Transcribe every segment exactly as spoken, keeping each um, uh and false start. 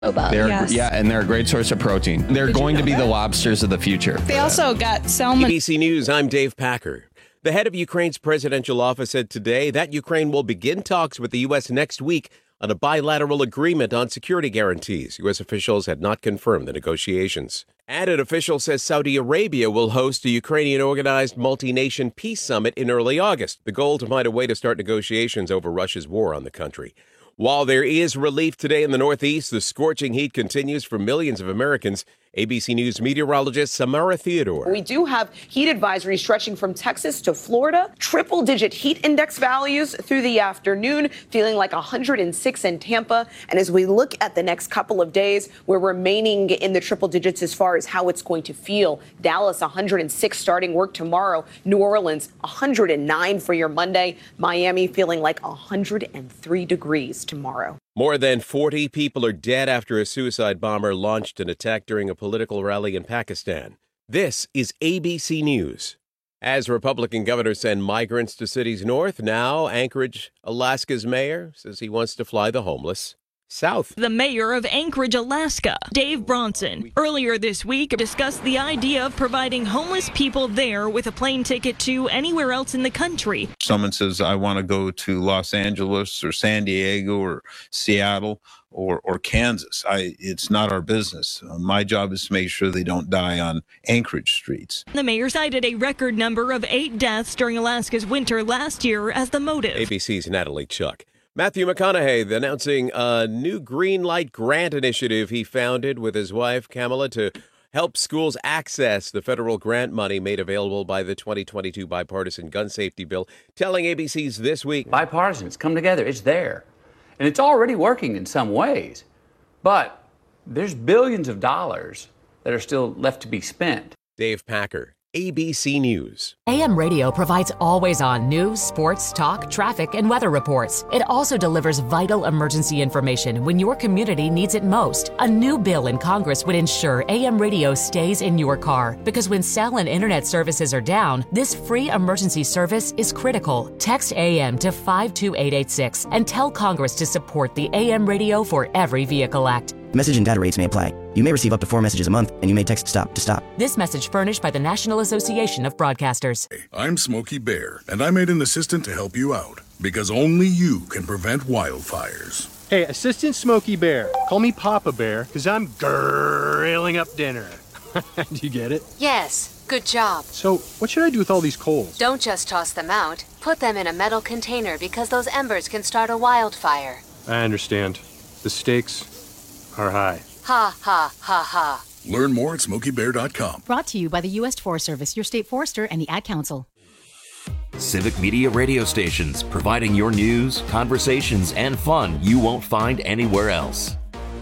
They're, yes. Yeah, and they're a great source of protein. They're Did going you know to be that? the lobsters of the future. They also got salmon. A B C News, I'm Dave Packer. The head of Ukraine's presidential office said today that Ukraine will begin talks with the U S next week on a bilateral agreement on security guarantees. U S officials had not confirmed the negotiations. And an official says Saudi Arabia will host a Ukrainian-organized multi-nation peace summit in early August. The goal to find a way to start negotiations over Russia's war on the country. While there is relief today in the Northeast, the scorching heat continues for millions of Americans. A B C News meteorologist Samara Theodore. We do have heat advisories stretching from Texas to Florida. Triple-digit heat index values through the afternoon, feeling like one hundred six in Tampa. And as we look at the next couple of days, we're remaining in the triple digits as far as how it's going to feel. Dallas, one hundred six starting work tomorrow. New Orleans, one hundred nine for your Monday. Miami feeling like one hundred three degrees tomorrow. More than forty people are dead after a suicide bomber launched an attack during a political rally in Pakistan. This is A B C News. As Republican governors send migrants to cities north, now Anchorage, Alaska's mayor says he wants to fly the homeless south. The mayor of Anchorage, Alaska, Dave Bronson, earlier this week discussed the idea of providing homeless people there with a plane ticket to anywhere else in the country. Someone says, I want to go to Los Angeles or San Diego or Seattle or, or Kansas. I, it's not our business. Uh, my job is to make sure they don't die on Anchorage streets. The mayor cited a record number of eight deaths during Alaska's winter last year as the motive. A B C's Natalie Chuck. Matthew McConaughey announcing a new green light grant initiative he founded with his wife, Kamala, to help schools access the federal grant money made available by the twenty twenty-two bipartisan gun safety bill, telling A B C's This Week. Bipartisans come together. It's there. And it's already working in some ways. But there's billions of dollars that are still left to be spent. Dave Packer, A B C News. A M Radio provides always-on news, sports, talk, traffic, and weather reports. It also delivers vital emergency information when your community needs it most. A new bill in Congress would ensure A M Radio stays in your car, because when cell and internet services are down, this free emergency service is critical. Text A M to five two eight eight six and tell Congress to support the A M Radio for Every Vehicle Act. Message and data rates may apply. You may receive up to four messages a month, and you may text STOP to stop. This message furnished by the National Association of Broadcasters. I'm Smokey Bear, and I made an assistant to help you out, because only you can prevent wildfires. Hey, Assistant Smokey Bear, call me Papa Bear, because I'm grilling up dinner. Do you get it? Yes, good job. So, what should I do with all these coals? Don't just toss them out. Put them in a metal container, because those embers can start a wildfire. I understand. The stakes are high. Ha, ha, ha, ha. Learn more at smokey bear dot com. Brought to you by the U S Forest Service, your state forester, and the Ad Council. Civic Media radio stations, providing your news, conversations, and fun you won't find anywhere else.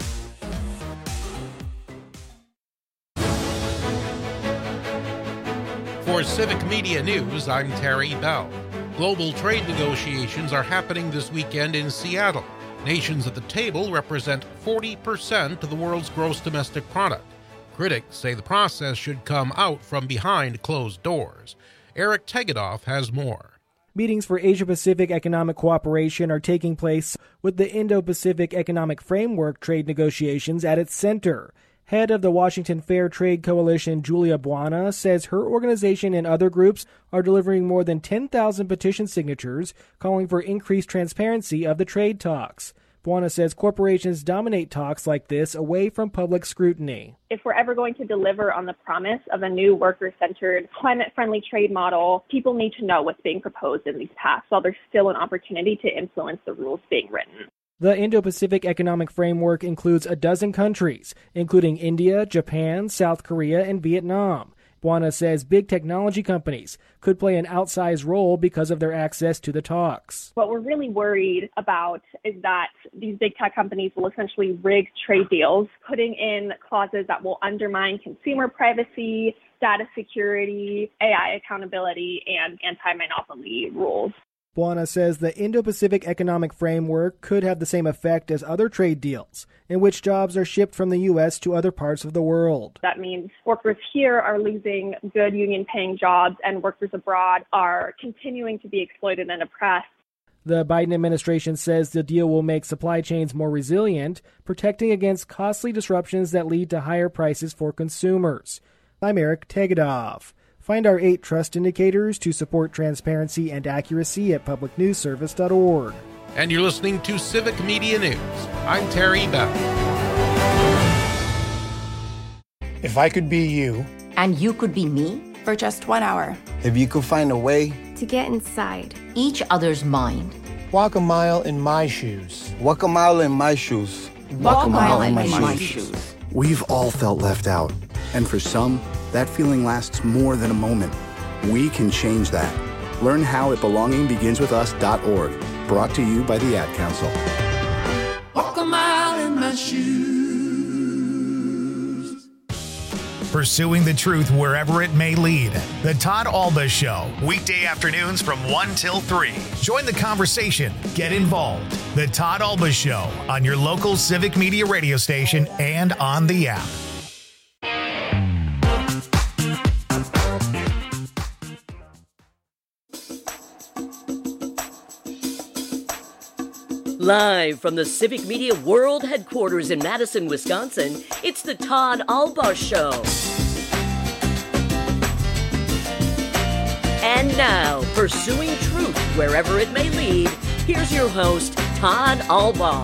For Civic Media News, I'm Terry Bell. Global trade negotiations are happening this weekend in Seattle. Nations at the table represent forty percent of the world's gross domestic product. Critics say the process should come out from behind closed doors. Eric Tegedoff has more. Meetings for Asia-Pacific economic cooperation are taking place with the Indo-Pacific Economic Framework trade negotiations at its center. Head of the Washington Fair Trade Coalition, Julia Buana, says her organization and other groups are delivering more than ten thousand petition signatures calling for increased transparency of the trade talks. Buana says corporations dominate talks like this away from public scrutiny. If we're ever going to deliver on the promise of a new worker-centered, climate-friendly trade model, people need to know what's being proposed in these paths while there's still an opportunity to influence the rules being written. The Indo-Pacific Economic Framework includes a dozen countries, including India, Japan, South Korea, and Vietnam. Buana says big technology companies could play an outsized role because of their access to the talks. What we're really worried about is that these big tech companies will essentially rig trade deals, putting in clauses that will undermine consumer privacy, data security, A I accountability, and anti-monopoly rules. Buana says the Indo-Pacific Economic Framework could have the same effect as other trade deals, in which jobs are shipped from the U S to other parts of the world. That means workers here are losing good union-paying jobs, and workers abroad are continuing to be exploited and oppressed. The Biden administration says the deal will make supply chains more resilient, protecting against costly disruptions that lead to higher prices for consumers. I'm Eric Tegedoff. Find our eight trust indicators to support transparency and accuracy at public news service dot org. And you're listening to Civic Media News. I'm Terry Bell. If I could be you, and you could be me, for just one hour. If you could find a way to get inside each other's mind. Walk a mile in my shoes. Walk a mile in my shoes. Walk, Walk a mile, mile in, my, in my shoes. shoes. We've all felt left out. And for some, that feeling lasts more than a moment. We can change that. Learn how at belonging begins with us dot org. Brought to you by the Ad Council. Walk a mile in my shoes. Pursuing the truth wherever it may lead. The Todd Alba Show, weekday afternoons from one till three. Join the conversation. Get involved. The Todd Alba Show on your local Civic Media radio station and on the app. Live from the Civic Media World Headquarters in Madison, Wisconsin, it's the Todd Alba Show. And now, pursuing truth wherever it may lead, here's your host, Todd Alba.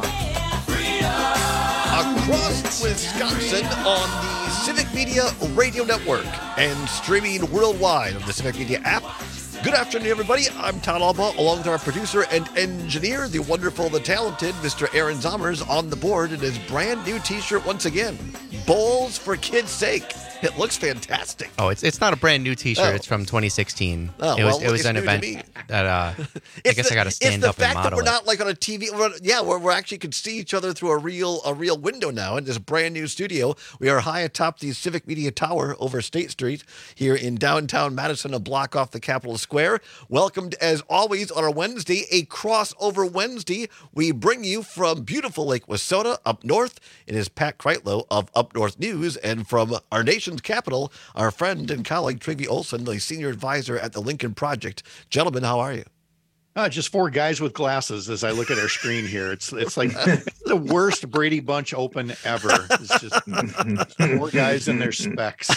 Across Wisconsin on the Civic Media Radio Network and streaming worldwide on the Civic Media app. Good afternoon, everybody. I'm Todd Alba, along with our producer and engineer, the wonderful, the talented Mister Aaron Zommers, on the board in his brand new T-shirt once again. Bowls for kids' sake. It looks fantastic. Oh, it's it's not a brand new T-shirt. Oh. It's from twenty sixteen. Oh, it was well, it was an event that uh, I guess the, I got to stand up and model it. It's the fact that we're not like on a T V. We're, yeah, we're, we're actually can see each other through a real a real window now in this brand new studio. We are high atop the Civic Media Tower over State Street here in downtown Madison, a block off the Capitol Square. Welcomed as always on our Wednesday, a crossover Wednesday. We bring you from beautiful Lake Wissota up north. It is Pat Kreitlow of Up North News, and from our nation's capital, our friend and colleague Trygve Olsen, the senior advisor at the Lincoln Project. Gentlemen, how are you? Uh, just four guys with glasses as I look at our screen here. It's it's like the worst Brady Bunch Open ever. It's just four guys in their specs.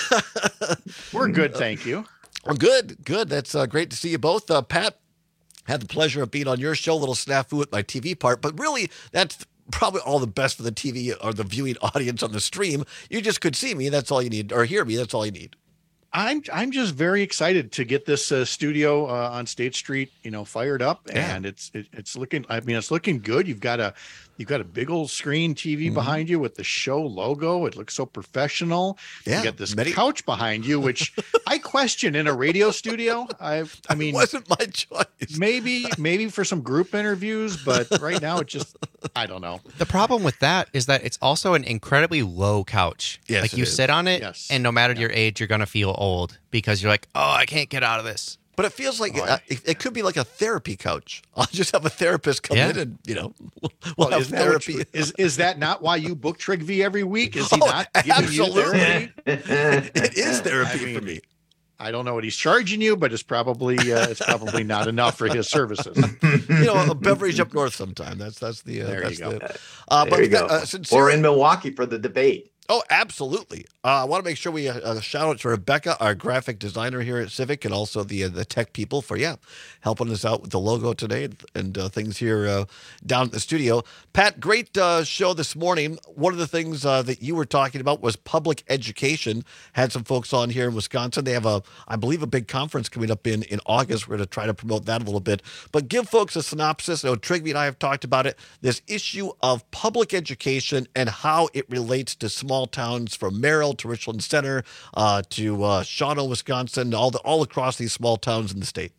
We're good, thank you. We're good, good. That's uh, great to see you both. Uh, Pat, had the pleasure of being on your show, a little snafu with my T V part, but really that's probably all the best for the T V or the viewing audience on the stream. You just could see me, that's all you need, or hear me, that's all you need. I'm I'm just very excited to get this uh, studio uh, on State Street, you know, fired up, yeah. and it's it, it's looking. I mean, it's looking good. You've got a you've got a big old screen T V mm-hmm. behind you with the show logo. It looks so professional. Yeah, you got this many- couch behind you, which I question in a radio studio. I I mean, it wasn't my choice. Maybe maybe for some group interviews, but right now it just I don't know. The problem with that is that it's also an incredibly low couch. Yes, like you is. sit on it, yes. and no matter yeah. your age, you're gonna feel old because you're like, oh, I can't get out of this. But it feels like Oh, uh, it, it could be like a therapy couch. I'll just have a therapist come Yeah. in and, you know, we'll, we'll Well, have isn't that what therapy. you- is is that not why you book Trygve every week? Is he Oh, not giving absolutely. you therapy? It is therapy I mean, for me. I don't know what he's charging you, but it's probably uh, it's probably not enough for his services. You know, a beverage up north sometime. That's that's the uh, There that's you go. the. Uh, There but you go. Uh, sincere- Or in Milwaukee for the debate. Oh, absolutely. Uh, I want to make sure we uh, uh, shout out to Rebecca, our graphic designer here at Civic, and also the uh, the tech people for, yeah, helping us out with the logo today and, and uh, things here uh, down at the studio. Pat, great uh, show this morning. One of the things uh, that you were talking about was public education. Had some folks on here in Wisconsin. They have, a, I believe, a big conference coming up in, in August. We're going to try to promote that a little bit. But give folks a synopsis. I know Trygve and I have talked about it. This issue of public education and how it relates to small towns from Merrill to Richland Center uh, to uh, Shawano, Wisconsin, all the all across these small towns in the state.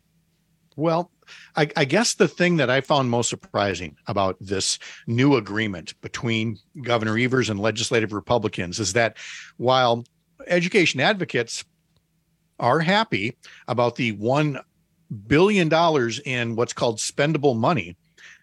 Well, I, I guess the thing that I found most surprising about this new agreement between Governor Evers and legislative Republicans is that while education advocates are happy about the one billion dollars in what's called spendable money,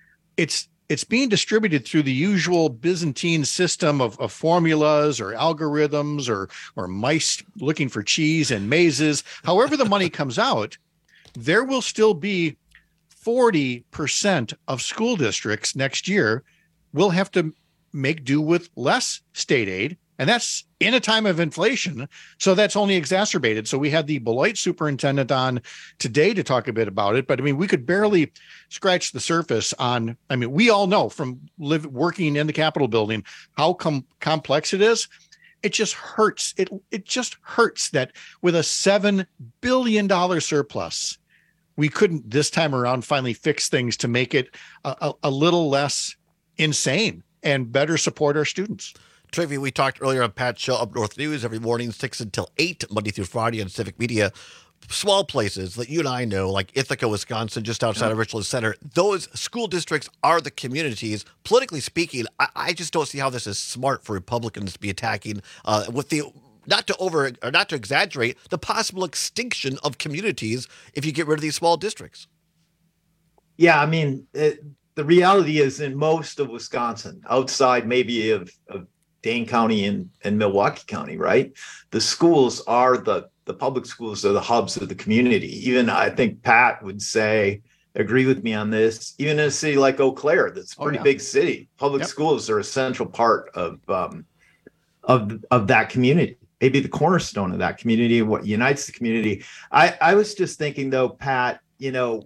it's It's being distributed through the usual Byzantine system of, of formulas or algorithms or or mice looking for cheese and mazes. However the money comes out, there will still be forty percent of school districts next year will have to make do with less state aid. And that's in a time of inflation. So that's only exacerbated. So we had the Beloit superintendent on today to talk a bit about it. But I mean, we could barely scratch the surface on, I mean, we all know from live, working in the Capitol building how com- complex it is. It just hurts. It, it just hurts that with a seven billion dollars surplus, we couldn't this time around finally fix things to make it a, a, a little less insane and better support our students. Travi, we talked earlier on Pat's show, Up North News, every morning, six until eight, Monday through Friday on Civic Media. Small places that you and I know, like Ithaca, Wisconsin, just outside yeah. of Richland Center, those school districts are the communities. Politically speaking, I, I just don't see how this is smart for Republicans to be attacking uh, with the, not to over, or not to exaggerate, the possible extinction of communities if you get rid of these small districts. Yeah, I mean, it, the reality is in most of Wisconsin, outside maybe of, of Dane County and, and Milwaukee County, right? The schools are the, the public schools are the hubs of the community. Even I think Pat would say, agree with me on this, even in a city like Eau Claire, that's a pretty oh, yeah. big city, public yep. schools are a central part of, um, of, of that community, maybe the cornerstone of that community, what unites the community. I, I was just thinking though, Pat, you know,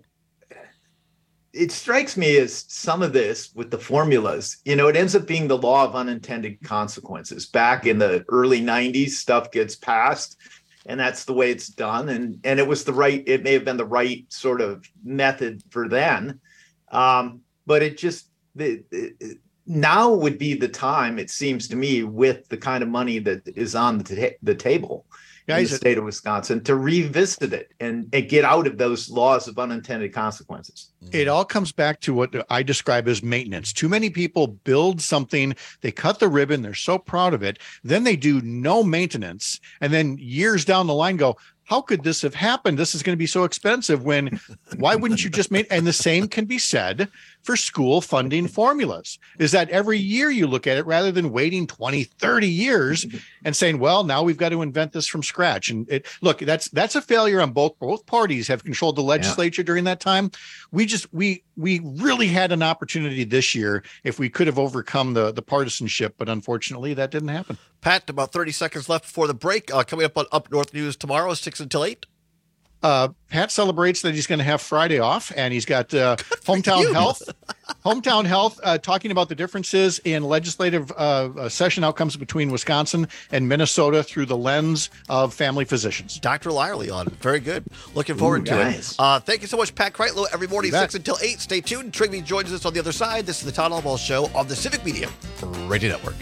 it strikes me as some of this with the formulas, you know, it ends up being the law of unintended consequences. Back in the early nineties, stuff gets passed and that's the way it's done. And, and it was the right, it may have been the right sort of method for then. Um, but it just, the, it, now would be the time, it seems to me, with the kind of money that is on the, ta- the table. in the state of Wisconsin to revisit it and, and get out of those laws of unintended consequences. It all comes back to what I describe as maintenance. Too many people build something, they cut the ribbon, they're so proud of it, then they do no maintenance, and then years down the line go, how could this have happened? This is going to be so expensive when, why wouldn't you just make, and the same can be said for school funding formulas, is that every year you look at it rather than waiting twenty, thirty years and saying, well, now we've got to invent this from scratch. And it, look, that's, that's a failure on both, both parties have controlled the legislature yeah. during that time. We just, we, we really had an opportunity this year if we could have overcome the, the partisanship, but unfortunately that didn't happen. Pat, about thirty seconds left before the break. Uh, coming up on Up North News tomorrow, six until eight. Uh, Pat celebrates that he's going to have Friday off, and he's got uh, Hometown Health. Hometown Health uh, talking about the differences in legislative uh, session outcomes between Wisconsin and Minnesota through the lens of family physicians. Doctor Lyerly on it. Very good. Looking forward Ooh, to nice. it. Uh, thank you so much, Pat Kreitlow. Every morning, six until eight. Stay tuned. Trigby joins us on the other side. This is the Todd Albaugh Show on the Civic Media Radio Network.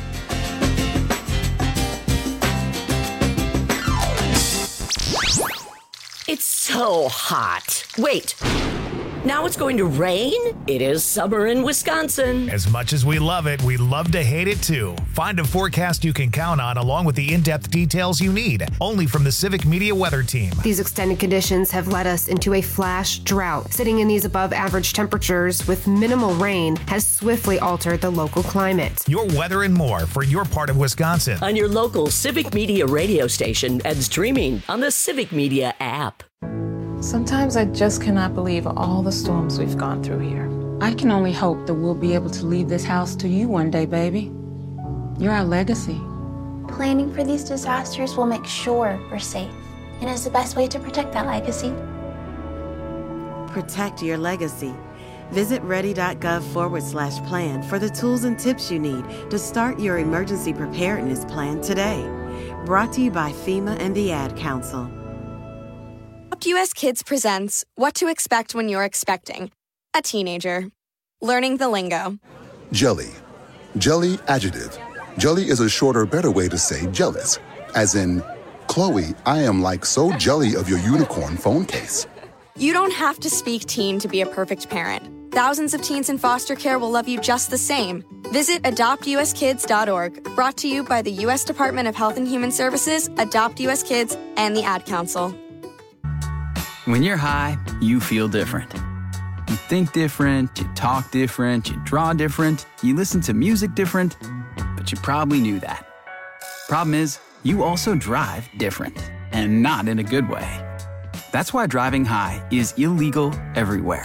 It's so hot. Wait, now it's going to rain? It is summer in Wisconsin. As much as we love it, we love to hate it too. Find a forecast you can count on along with the in-depth details you need, only from the Civic Media Weather Team. These extended conditions have led us into a flash drought. Sitting in these above average temperatures with minimal rain has swiftly altered the local climate. Your weather and more for your part of Wisconsin. On your local Civic Media radio station and streaming on the Civic Media app. Sometimes I just cannot believe all the storms we've gone through here. I can only hope that we'll be able to leave this house to you one day, baby. You're our legacy. Planning for these disasters will make sure we're safe, and is the best way to protect that legacy. Protect your legacy. Visit ready.gov forward slash plan for the tools and tips you need to start your emergency preparedness plan today. Brought to you by FEMA and the Ad Council. U S Kids presents What to Expect When You're Expecting a Teenager. Learning the lingo. Jelly. Jelly adjective. Jelly is a shorter, better way to say jealous. As in, Chloe, I am like so jelly of your unicorn phone case. You don't have to speak teen to be a perfect parent. Thousands of teens in foster care will love you just the same. Visit adopt u s kids dot org. Brought to you by the U S Department of Health and Human Services, Adopt U S Kids, and the Ad Council. When you're high, you feel different. You think different, you talk different, you draw different, you listen to music different, but you probably knew that. Problem is, you also drive different, and not in a good way. That's why driving high is illegal everywhere.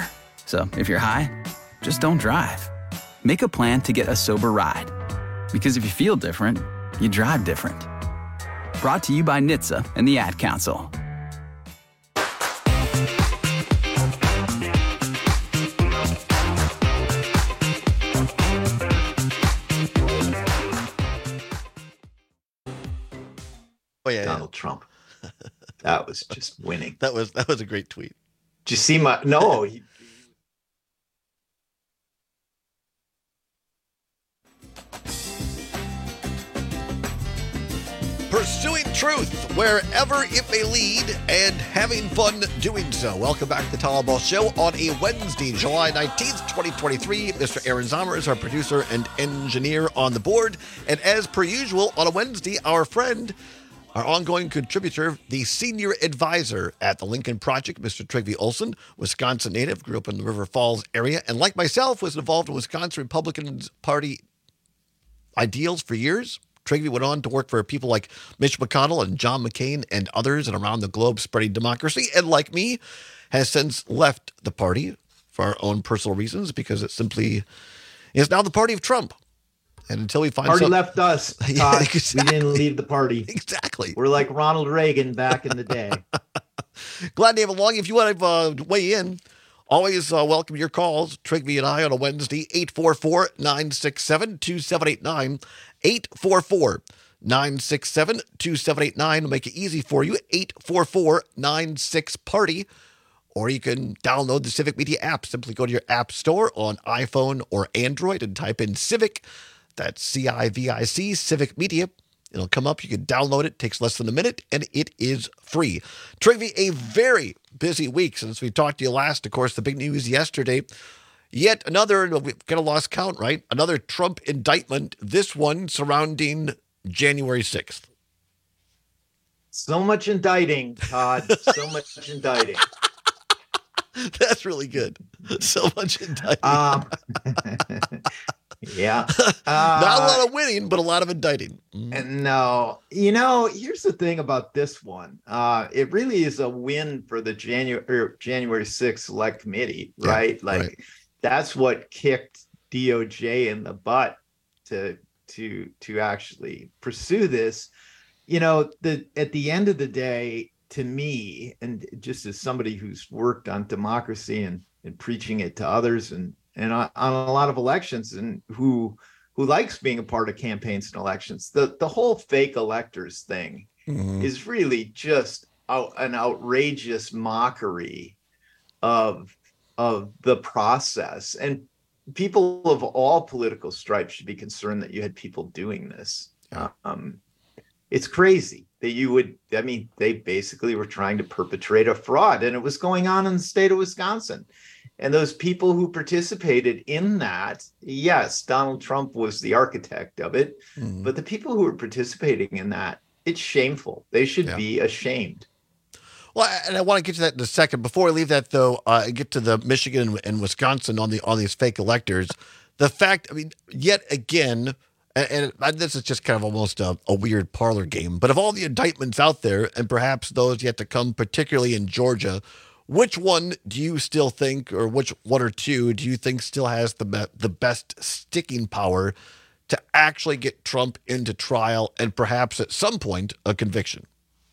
So if you're high, just don't drive. Make a plan to get a sober ride. Because if you feel different, you drive different. Brought to you by N H T S A and the Ad Council. Oh yeah, Donald yeah. Trump. That was just winning. That was that was a great tweet. Did you see my? No. He, Pursuing truth wherever it may lead and having fun doing so. Welcome back to the Todd Ball Show on a Wednesday, July nineteenth, twenty twenty-three. Mister Aaron Zomer is our producer and engineer on the board. And as per usual, on a Wednesday, our friend, our ongoing contributor, the senior advisor at the Lincoln Project, Mister Trygve Olsen, Wisconsin native, grew up in the River Falls area, and like myself, was involved in Wisconsin Republican Party ideals for years. Trygve went on to work for people like Mitch McConnell and John McCain and others and around the globe spreading democracy. And like me, has since left the party for our own personal reasons because it simply is now the party of Trump. And until we find party some... left us, Todd. Yeah, exactly. We didn't leave the party. Exactly. We're like Ronald Reagan back in the day. Glad to have along. If you want to uh, weigh in, always uh, welcome your calls. Trygve and I on a Wednesday, eight four four, nine six seven, two seven eight nine. eight four four, nine six seven, two seven eight nine. We'll make it easy for you. eight four four, nine six, party. Or you can download the Civic Media app. Simply go to your app store on iPhone or Android and type in Civic. That's C I V I C, Civic Media. It'll come up. You can download it. It takes less than a minute, and it is free. Trygve, a very busy week since we talked to you last. Of course, the big news yesterday, yet another, we've kind of lost count, right? Another Trump indictment, this one surrounding January sixth. So much indicting, Todd. So much indicting. That's really good. So much indicting. Um, yeah. Uh, Not a lot Uh, of winning, but a lot of indicting. Mm. And no, you know, here's the thing about this one. Uh, it really is a win for the January or January sixth Select Committee, Yeah, right? Like right. that's what kicked D O J in the butt to to to actually pursue this. You know, the at the end of the day, to me, and just as somebody who's worked on democracy and, and preaching it to others and and on, on a lot of elections and who who likes being a part of campaigns and elections, the the whole fake electors thing Mhm. is really just out, an outrageous mockery of of the process. And people of all political stripes should be concerned that you had people doing this. Um, it's crazy that you would, I mean, they basically were trying to perpetrate a fraud, and it was going on in the state of Wisconsin. And those people who participated in that, yes, Donald Trump was the architect of it, Mhm. but the people who were participating in that, it's shameful. They should Yeah. be ashamed. Well, and I want to get to that in a second. Before I leave that, though, uh, and get to the Michigan and Wisconsin on the on these fake electors. The fact, I mean, yet again, and, and this is just kind of almost a, a weird parlor game, but of all the indictments out there, and perhaps those yet to come, particularly in Georgia, which one do you still think, or which one or two do you think still has the be- the best sticking power to actually get Trump into trial and perhaps at some point a conviction?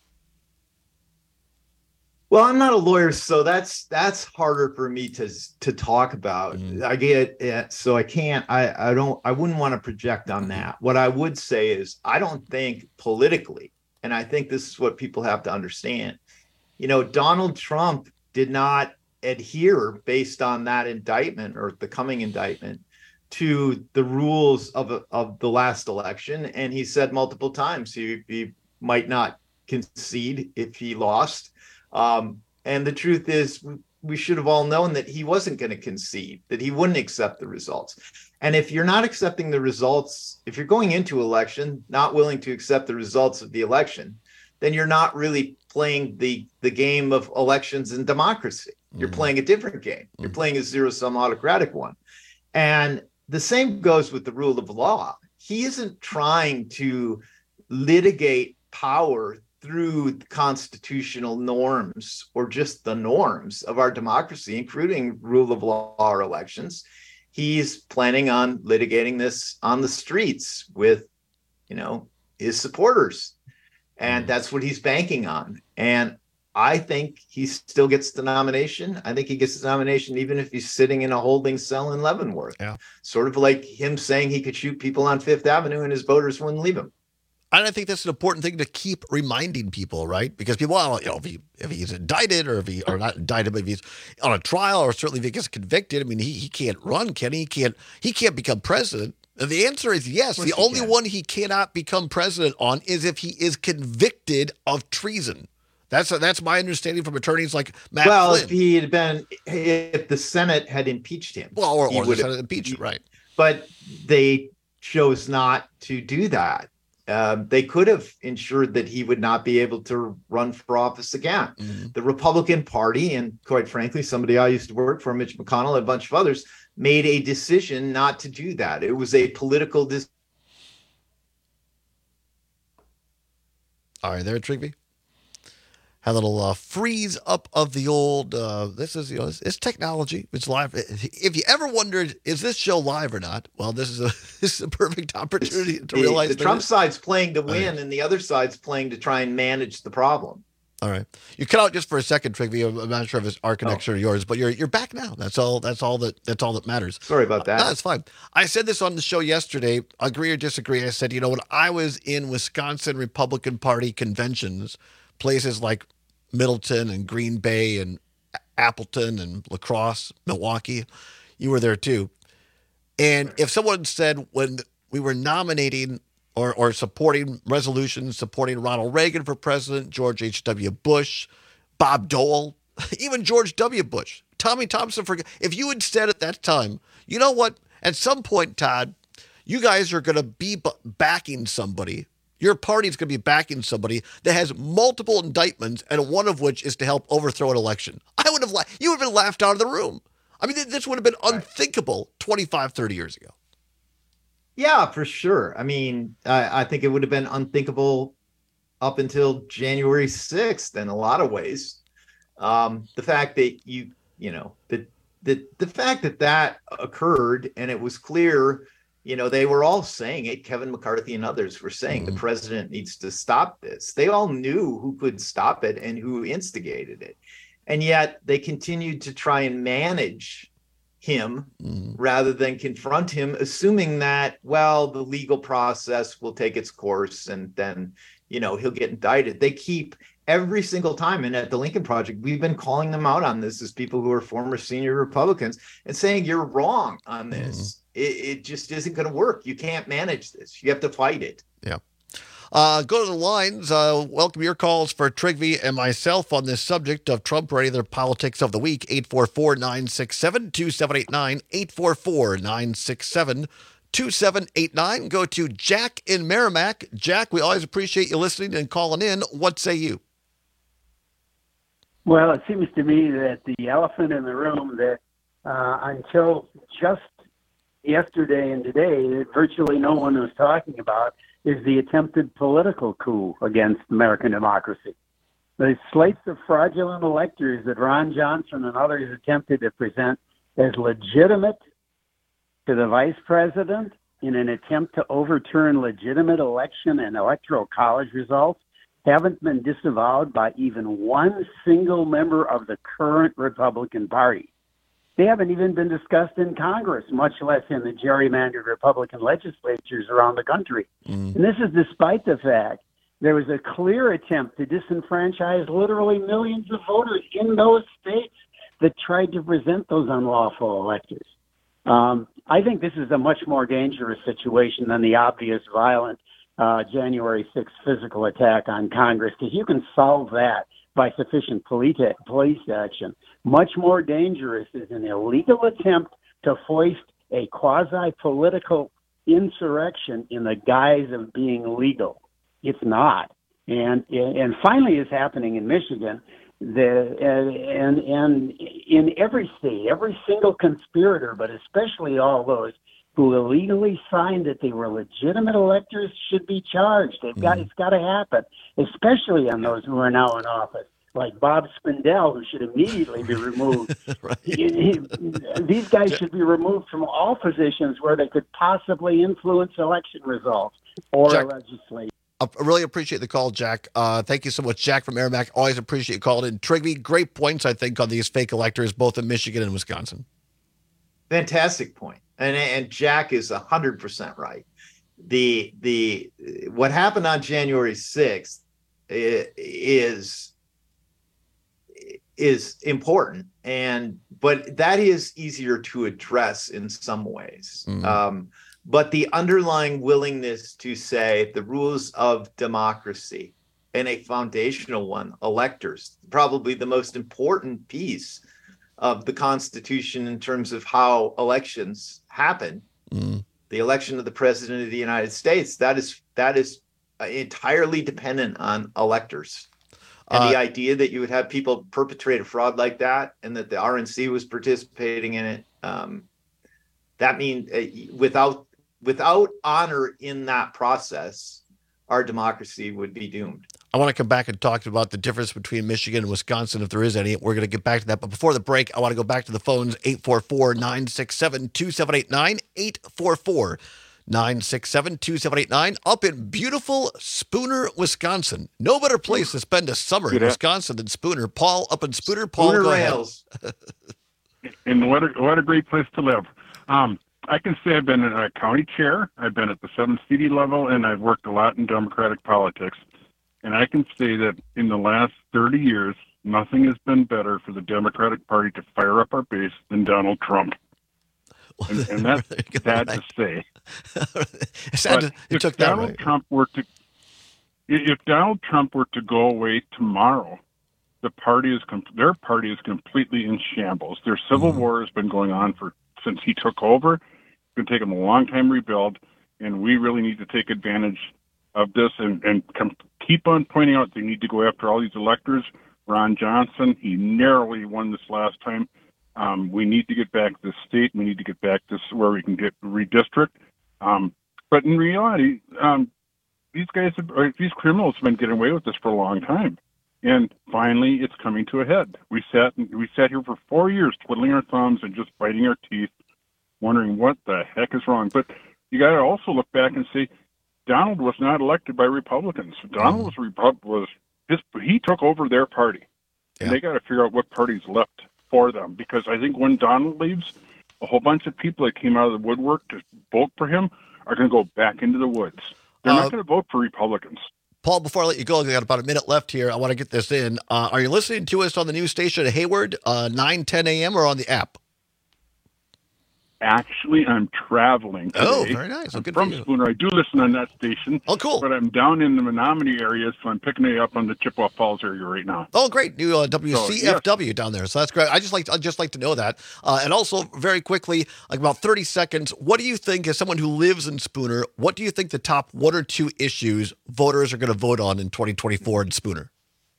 Well, I'm not a lawyer, so that's that's harder for me to to talk about. I get it, so I can't. I I don't. I wouldn't want to project on that. What I would say is, I don't think politically, and I think this is what people have to understand. You know, Donald Trump did not adhere, based on that indictment or the coming indictment, to the rules of of the last election, and he said multiple times he he might not concede if he lost. Um, and the truth is, we should have all known that he wasn't going to concede, that he wouldn't accept the results. And if you're not accepting the results, if you're going into election not willing to accept the results of the election, then you're not really playing the, the game of elections and democracy. You're playing a different game. You're playing a zero-sum autocratic one. And the same goes with the rule of law. He isn't trying to litigate power through constitutional norms or just the norms of our democracy, including rule of law or elections, he's planning on litigating this on the streets with, you know, his supporters. And that's what he's banking on. And I think he still gets the nomination. I think he gets the nomination even if he's sitting in a holding cell in Leavenworth. Yeah. Sort of like him saying he could shoot people on Fifth Avenue and his voters wouldn't leave him. And I think that's an important thing to keep reminding people, right? Because people, well, you know, if, he, if he's indicted or if he, or not indicted, but if he's on a trial or certainly if he gets convicted, I mean, he, he can't run, can he? He can't, he can't become president. And the answer is yes. The only one he cannot become president on is if he is convicted of treason. That's that's my understanding from attorneys like Matt Well, Flynn. if he had been, if the Senate had impeached him. Well, or, or the would Senate have, impeached him, right. But they chose not to do that. Uh, they could have ensured that he would not be able to run for office again. Mm-hmm. The Republican Party, and quite frankly, somebody I used to work for, Mitch McConnell, and a bunch of others, made a decision not to do that. It was a political decision. All right, there, Trigby. Had a little uh, freeze up of the old, uh, this is, you know, it's, it's technology. It's live. If you ever wondered, is this show live or not? Well, this is a this is a perfect opportunity to realize the, the Trump side's playing to win, right, and the other side's playing to try and manage the problem. All right. You cut out just for a second, Trigby. I'm not sure if it's our connection oh. or yours, but you're you're back now. That's all that's all that that's all that matters. Sorry about that. Uh, no, it's fine. I said this on the show yesterday, agree or disagree. I said, you know, when I was in Wisconsin Republican Party conventions, places like Middleton and Green Bay and Appleton and La Crosse, Milwaukee, you were there too. And if someone said when we were nominating or, or supporting resolutions, supporting Ronald Reagan for president, George H W. Bush, Bob Dole, even George W. Bush, Tommy Thompson, for, if you had said at that time, you know what, at some point, Todd, you guys are going to be b- backing somebody. Your party is going to be backing somebody that has multiple indictments, and one of which is to help overthrow an election. I would have, la- you would have been laughed out of the room. I mean, this would have been unthinkable twenty-five, thirty years ago. Yeah, for sure. I mean, I, I think it would have been unthinkable up until January sixth in a lot of ways. Um, the fact that you, you know, the, the, the fact that that occurred and it was clear, you know, they were all saying it. Kevin McCarthy and others were saying mm-hmm. the president needs to stop this. They all knew who could stop it and who instigated it. And yet they continued to try and manage him mm-hmm. rather than confront him, assuming that, well, the legal process will take its course and then, you know, he'll get indicted. They keep every single time. And at the Lincoln Project, we've been calling them out on this as people who are former senior Republicans and saying, you're wrong on this. Mm-hmm. It, it just isn't going to work. You can't manage this. You have to fight it. Yeah. Uh, go to the lines. Uh, welcome your calls for Trigby and myself on this subject of Trump or any other politics of the week. eight four four, nine six seven, two seven eight nine, eight four four, nine six seven, two seven eight nine. Go to Jack in Merrimack. Jack, we always appreciate you listening and calling in. What say you? Well, it seems to me that the elephant in the room that uh, until just yesterday and today, that virtually no one was talking about is the attempted political coup against American democracy. The slates of fraudulent electors that Ron Johnson and others attempted to present as legitimate to the vice president in an attempt to overturn legitimate election and electoral college results haven't been disavowed by even one single member of the current Republican Party. They haven't even been discussed in Congress, much less in the gerrymandered Republican legislatures around the country. Mm. And this is despite the fact there was a clear attempt to disenfranchise literally millions of voters in those states that tried to present those unlawful electors. Um, I think this is a much more dangerous situation than the obvious violent uh, January sixth physical attack on Congress, because you can solve that by sufficient police police action. Much more dangerous is an illegal attempt to foist a quasi-political insurrection in the guise of being legal. It's not. And and finally it's happening in Michigan. The, and, and in every state, every single conspirator, but especially all those who illegally signed that they were legitimate electors should be charged. They've got, it's got to happen, especially on those who are now in office, like Bob Spindell, who should immediately be removed. Right. He- he- these guys should be removed from all positions where they could possibly influence election results or Jack- legislate. I really appreciate the call, Jack. Uh, thank you so much, Jack from Merrimack. Always appreciate you calling in. Trigby, great points, I think, on these fake electors, both in Michigan and Wisconsin. Fantastic point. And and Jack is a hundred percent right. The the what happened on January sixth is is important, and but that is easier to address in some ways. Mm. Um, but the underlying willingness to say the rules of democracy, and a foundational one, electors, probably the most important piece of the Constitution in terms of how elections happen. Mm. The election of the President of the United States, that is that is entirely dependent on electors. And Uh, the idea that you would have people perpetrate a fraud like that and that the R N C was participating in it, um, that means uh, without without honor in that process, our democracy would be doomed. I want to come back and talk about the difference between Michigan and Wisconsin, if there is any. We're going to get back to that. But before the break, I want to go back to the phones, eight four four, nine six seven, two seven eight nine, eight four four, nine six seven, two seven eight nine, up in beautiful Spooner, Wisconsin. No better place to spend a summer in Good. Wisconsin than Spooner. Paul, up in Spooner. Paul, Spooner go Rails. ahead. And what a, what a great place to live. Um, I can say I've been a county chair, I've been at the seventh C D level, and I've worked a lot in Democratic politics. And I can say that in the last thirty years, nothing has been better for the Democratic Party to fire up our base than Donald Trump. And, and that's sad to say. Sad to- But you if took that Donald right. Trump were to, if Donald Trump were to go away tomorrow, the party is com- their party is completely in shambles. Their civil Mm-hmm. war has been going on for since he took over. It's going to take them a long time to rebuild, and we really need to take advantage of this and, and com- keep on pointing out they need to go after all these electors. Ron Johnson, he narrowly won this last time. Um, we need to get back this state. We need to get back this where we can get redistrict. Um, but in reality, um, these guys, have, or these criminals have been getting away with this for a long time. And finally, it's coming to a head. We sat we sat here for four years twiddling our thumbs and just biting our teeth, wondering what the heck is wrong. But you got to also look back and say, Donald was not elected by Republicans. Donald was Repub- was his, he took over their party, and they got to figure out what party's left for them. Because I think when Donald leaves, a whole bunch of people that came out of the woodwork to vote for him are going to go back into the woods. They're Uh, not going to vote for Republicans. Paul, before I let you go, I got about a minute left here. I want to get this in. Uh, are you listening to us on the news station at Hayward, uh, nine ten a.m., or on the app? Actually, I'm traveling today. Oh, very nice. Oh, I'm good from for you. Spooner. I do listen on that station. Oh, cool. But I'm down in the Menominee area, so I'm picking it up on the Chippewa Falls area right now. Oh, great. New uh, W C F W down there. So that's great. I just like I just like to know that. Uh, and also, very quickly, like about thirty seconds, what do you think, as someone who lives in Spooner, what do you think the top one or two issues voters are going to vote on in twenty twenty-four in Spooner?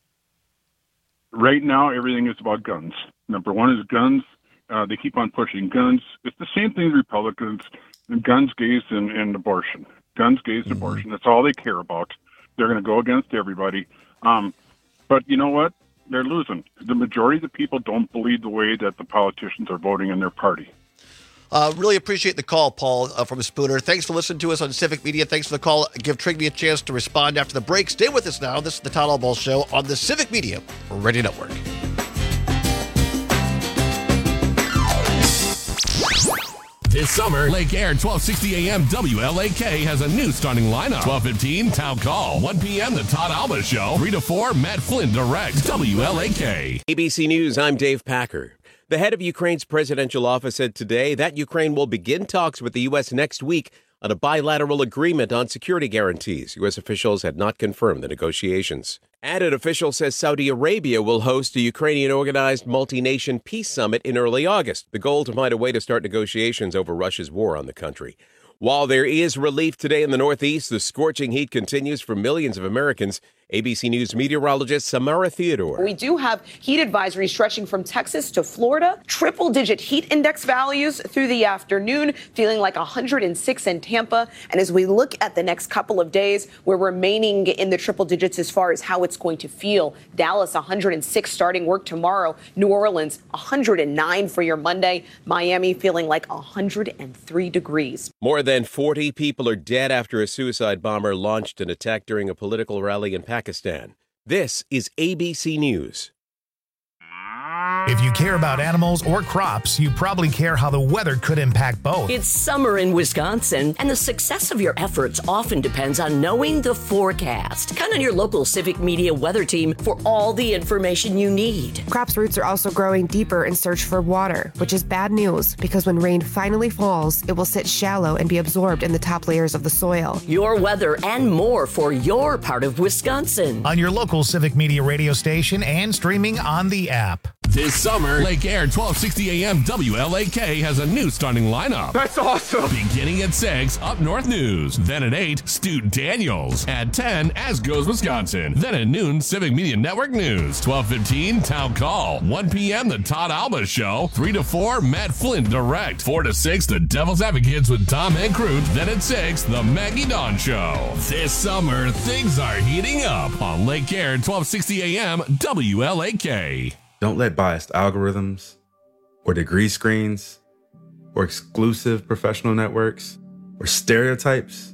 Right now, everything is about guns. Number one is guns. Uh, they keep on pushing guns. It's the same thing as Republicans, guns, gays, and, and abortion. Guns, gays, Mm-hmm. abortion. That's all they care about. They're going to go against everybody. Um, but you know what? They're losing. The majority of the people don't believe the way that the politicians are voting in their party. Uh, really appreciate the call, Paul, uh, from Spooner. Thanks for listening to us on Civic Media. Thanks for the call. Give Trigby a chance to respond after the break. Stay with us now. This is the Todd Albaugh Show on the Civic Media Radio Network. This summer, Lake Air twelve sixty A M W L A K has a new starting lineup. twelve fifteen, Town Call. one p.m., The Todd Alba Show. three to four, Matt Flynn directs W L A K. A B C News, I'm Dave Packer. The head of Ukraine's presidential office said today that Ukraine will begin talks with the U S next week on a bilateral agreement on security guarantees. U S officials had not confirmed the negotiations. And an official says Saudi Arabia will host a Ukrainian-organized multi-nation peace summit in early August, the goal to find a way to start negotiations over Russia's war on the country. While there is relief today in the Northeast, the scorching heat continues for millions of Americans. A B C News meteorologist Samara Theodore. We do have heat advisories stretching from Texas to Florida. Triple-digit heat index values through the afternoon, feeling like one hundred six in Tampa. And as we look at the next couple of days, we're remaining in the triple digits as far as how it's going to feel. Dallas, one hundred six starting work tomorrow. New Orleans, one hundred nine for your Monday. Miami feeling like one hundred three degrees. More than forty people are dead after a suicide bomber launched an attack during a political rally in Pakistan. This is A B C News. If you care about animals or crops, you probably care how the weather could impact both. It's summer in Wisconsin, and the success of your efforts often depends on knowing the forecast. Count on your local Civic Media weather team for all the information you need. Crops' roots are also growing deeper in search for water, which is bad news because when rain finally falls, it will sit shallow and be absorbed in the top layers of the soil. Your weather and more for your part of Wisconsin. On your local Civic Media radio station and streaming on the app. This summer, Lake Air twelve sixty A M W L A K has a new starting lineup. That's awesome. Beginning at six, Up North News. Then at eight, Stu Daniels. At ten, As Goes Wisconsin. Then at noon, Civic Media Network News. twelve fifteen, Town Call. one p.m., The Todd Alba Show. three to four, Matt Flynn Direct. four to six, The Devil's Advocates with Tom and Crute. Then at six, The Maggie Dawn Show. This summer, things are heating up on Lake Air twelve sixty A M W L A K. Don't let biased algorithms or degree screens or exclusive professional networks or stereotypes.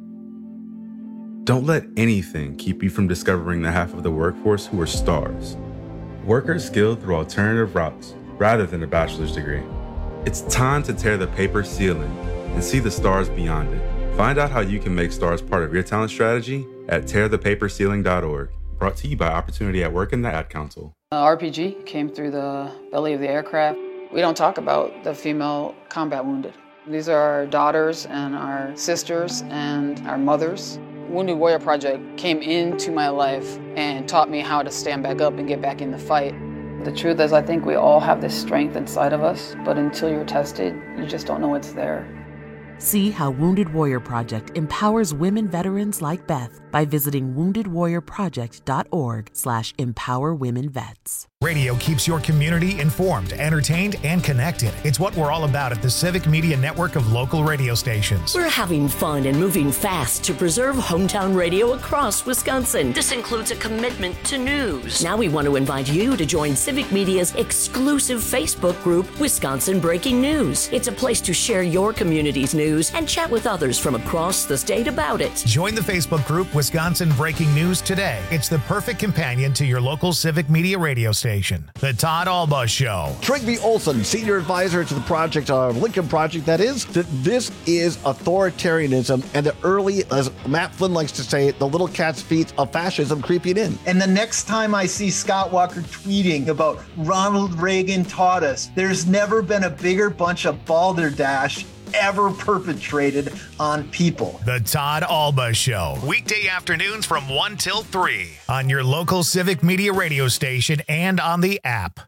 Don't let anything keep you from discovering the half of the workforce who are stars. Workers skilled through alternative routes rather than a bachelor's degree. It's time to tear the paper ceiling and see the stars beyond it. Find out how you can make stars part of your talent strategy at tear the paper ceiling dot org. Brought to you by Opportunity at Work and the Ad Council. Uh, R P G came through the belly of the aircraft. We don't talk about the female combat wounded. These are our daughters and our sisters and our mothers. Wounded Warrior Project came into my life and taught me how to stand back up and get back in the fight. The truth is, I think we all have this strength inside of us, but until you're tested, you just don't know it's there. See how Wounded Warrior Project empowers women veterans like Beth by visiting wounded warrior project dot org slash empower women vets. Radio keeps your community informed, entertained, and connected. It's what we're all about at the Civic Media Network of local radio stations. We're having fun and moving fast to preserve hometown radio across Wisconsin. This includes a commitment to news. Now we want to invite you to join Civic Media's exclusive Facebook group, Wisconsin Breaking News. It's a place to share your community's news and chat with others from across the state about it. Join the Facebook group Wisconsin Breaking News today. It's the perfect companion to your local Civic Media radio station. The Todd Alba Show. Trygve Olson, senior advisor to the project, uh, Lincoln Project, that is, that this is authoritarianism and the early, as Matt Flynn likes to say, the little cat's feet of fascism creeping in. And the next time I see Scott Walker tweeting about Ronald Reagan taught us, there's never been a bigger bunch of balderdash ever perpetrated on people. The Todd Alba Show. Weekday afternoons from one till three on your local Civic Media radio station and on the app.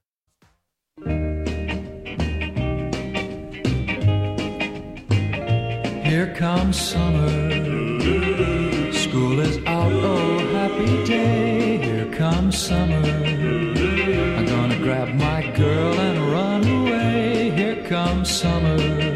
Here comes summer. School is out, oh happy day. Here comes summer. I'm gonna grab my girl and run away. Here comes summer.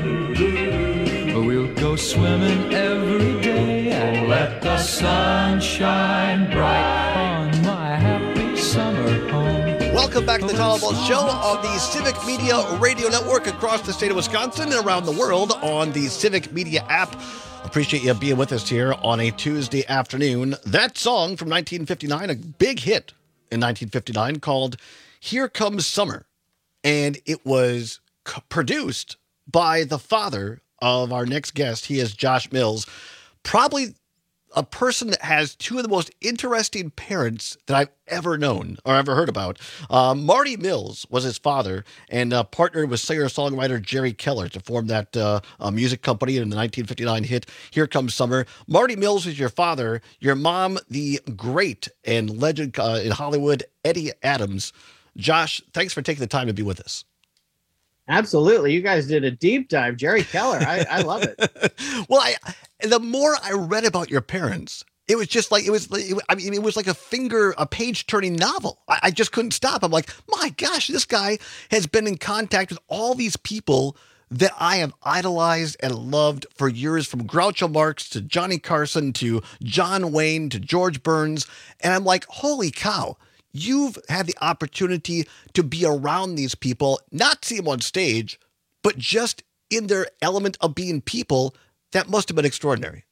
We'll go swimming every day and let the sun shine bright on my happy summer home. Welcome back to the Todd Alba Show on the Civic Media Radio Network across the state of Wisconsin and around the world on the Civic Media app. Appreciate you being with us here on a Tuesday afternoon. That song from nineteen fifty-nine, a big hit in nineteen fifty-nine called Here Comes Summer. And it was c- produced by the father of our next guest. He is Josh Mills, probably a person that has two of the most interesting parents that I've ever known or ever heard about. Uh, Marty Mills was his father and uh, partnered with singer-songwriter Jerry Keller to form that uh, uh, music company in the nineteen fifty-nine hit, Here Comes Summer. Marty Mills is your father. Your mom, the great and legend uh, in Hollywood, Eddie Adams. Josh, thanks for taking the time to be with us. Absolutely. You guys did a deep dive. Jerry Keller. I, I love it. Well, I, the more I read about your parents, It was just like, it was, it, I mean, it was like a finger, a page turning novel. I, I just couldn't stop. I'm like, my gosh, this guy has been in contact with all these people that I have idolized and loved for years, from Groucho Marx to Johnny Carson to John Wayne to George Burns. And I'm like, holy cow, you've had the opportunity to be around these people, not see them on stage, but just in their element of being people. That must have been extraordinary.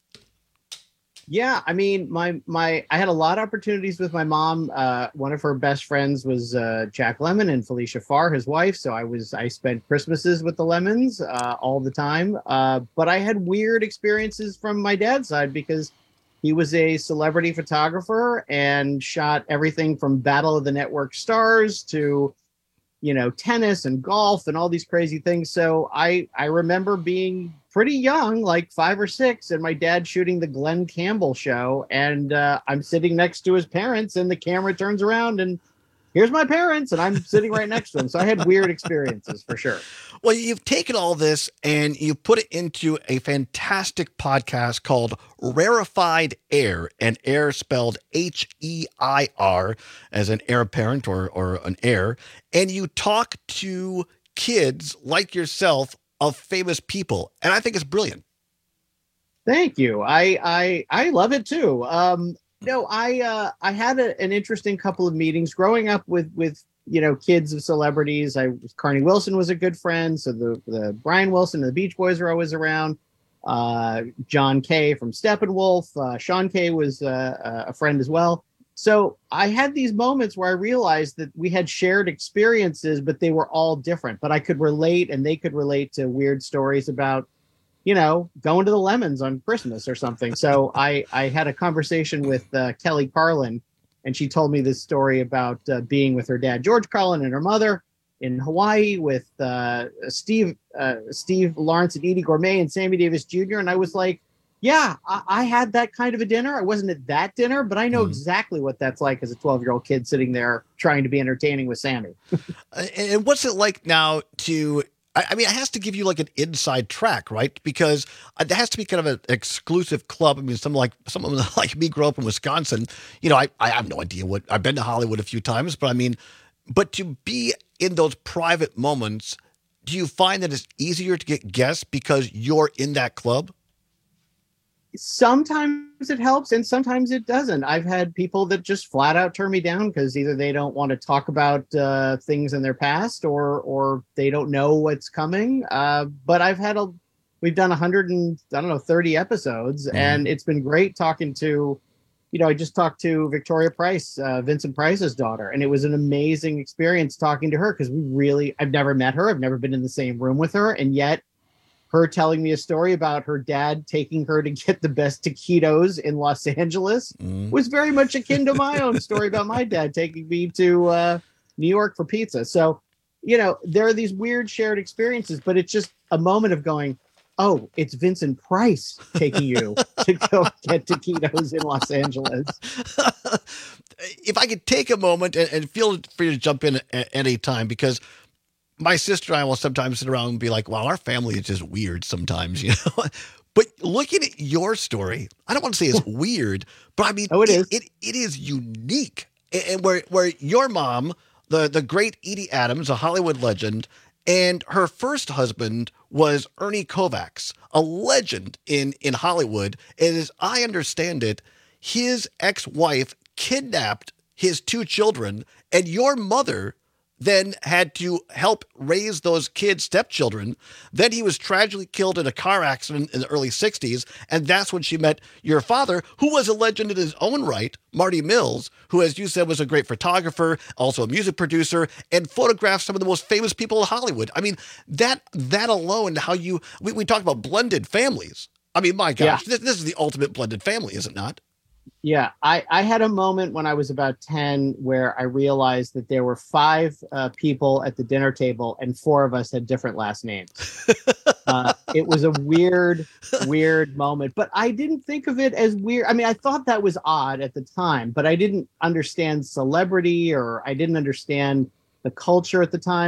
Yeah, I mean, my my I had a lot of opportunities with my mom. Uh, one of her best friends was uh, Jack Lemmon and Felicia Farr, his wife. So I was I spent Christmases with the Lemmons uh, all the time. Uh, but I had weird experiences from my dad's side because he was a celebrity photographer and shot everything from Battle of the Network Stars to, you know, tennis and golf and all these crazy things. So I I remember being pretty young, like five or six, and my dad shooting the Glenn Campbell show. And uh, I'm sitting next to his parents, and the camera turns around, and here's my parents, and I'm sitting right next to them. So I had weird experiences for sure. Well, you've taken all this and you put it into a fantastic podcast called Rarefied Air, and air spelled H E I R as an heir apparent or, or an heir. And you talk to kids like yourself of famous people. And I think it's brilliant. Thank you. I I, I love it too. Um, no, I uh, I had a, an interesting couple of meetings growing up with with you know kids of celebrities. I Carney Wilson was a good friend, so the the Brian Wilson and the Beach Boys were always around. Uh, John Kay from Steppenwolf, uh, Sean Kay was uh, a friend as well. So I had these moments where I realized that we had shared experiences, but they were all different. But I could relate, and they could relate to weird stories about, you know, going to the Lemons on Christmas or something. So I, I had a conversation with uh, Kelly Carlin, and she told me this story about uh, being with her dad, George Carlin, and her mother in Hawaii with uh, Steve, uh, Steve Lawrence and Edie Gourmet and Sammy Davis Junior And I was like, yeah, I, I had that kind of a dinner. I wasn't at that dinner, but I know mm-hmm. exactly what that's like as a twelve-year-old kid sitting there trying to be entertaining with Sammy. And what's it like now to, I mean, it has to give you like an inside track, right? Because it has to be kind of an exclusive club. I mean, someone like someone like me grew up in Wisconsin. You know, I, I have no idea what, I've been to Hollywood a few times, but I mean, but to be in those private moments, do you find that it's easier to get guests because you're in that club? Sometimes it helps and sometimes it doesn't. I've had people that just flat out turn me down because either they don't want to talk about uh, things in their past or or they don't know what's coming. Uh, but I've had a, we've done one hundred and I don't know, thirty episodes, mm. and it's been great talking to, you know, I just talked to Victoria Price, uh, Vincent Price's daughter, and it was an amazing experience talking to her because we really, I've never met her. I've never been in the same room with her. And yet, her telling me a story about her dad taking her to get the best taquitos in Los Angeles mm. was very much akin to my own story about my dad taking me to uh, New York for pizza. So, you know, there are these weird shared experiences, but it's just a moment of going, oh, it's Vincent Price taking you to go get taquitos in Los Angeles. If I could take a moment and, and feel free to jump in at any time, because my sister and I will sometimes sit around and be like, wow, our family is just weird sometimes, you know? But looking at your story, I don't want to say it's weird, but I mean, oh, it, it is. It, it is unique. And where, where your mom, the, the great Edie Adams, a Hollywood legend, and her first husband was Ernie Kovacs, a legend in, in Hollywood. And as I understand it, his ex-wife kidnapped his two children, and your mother then had to help raise those kids' stepchildren. Then he was tragically killed in a car accident in the early sixties. And that's when she met your father, who was a legend in his own right, Marty Mills, who, as you said, was a great photographer, also a music producer, and photographed some of the most famous people in Hollywood. I mean, that that alone, how you, we, we talk about blended families. I mean, my gosh, yeah. this, this is the ultimate blended family, is it not? Yeah, I, I had a moment when I was about ten where I realized that there were five uh, people at the dinner table and four of us had different last names. uh, it was a weird, weird moment, but I didn't think of it as weird. I mean, I thought that was odd at the time, but I didn't understand celebrity or I didn't understand the culture at the time.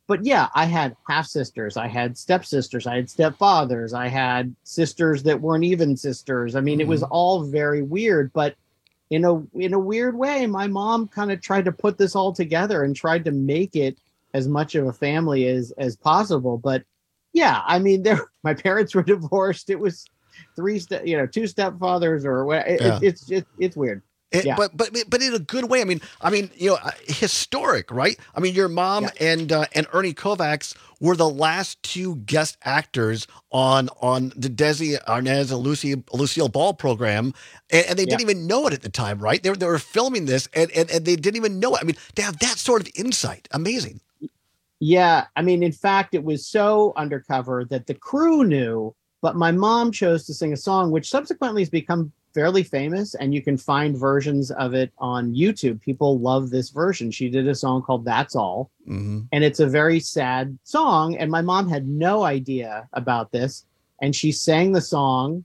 but yeah, I had half sisters, I had stepsisters, I had stepfathers, I had sisters that weren't even sisters. I mean, mm-hmm. it was all very weird, but in a in a weird way, my mom kind of tried to put this all together and tried to make it as much of a family as as possible. But yeah, I mean, there my parents were divorced. It was three, ste- you know, two stepfathers, or what? It, Yeah. it, it's it, it's weird. It, yeah. But but but in a good way. I mean, I mean, you know, uh, historic, right? I mean, your mom Yeah. and uh, and Ernie Kovacs were the last two guest actors on on the Desi Arnaz and Lucy Lucille Ball program, and, and they didn't Yeah. even know it at the time, right? They were, they were filming this, and, and and they didn't even know it. I mean, to have that sort of insight, amazing. Yeah, I mean, in fact, it was so undercover that the crew knew, but my mom chose to sing a song which subsequently has become fairly famous, and you can find versions of it on YouTube. People love this version. She did a song called That's All, Mm-hmm. and it's a very sad song, and my mom had no idea about this, and she sang the song,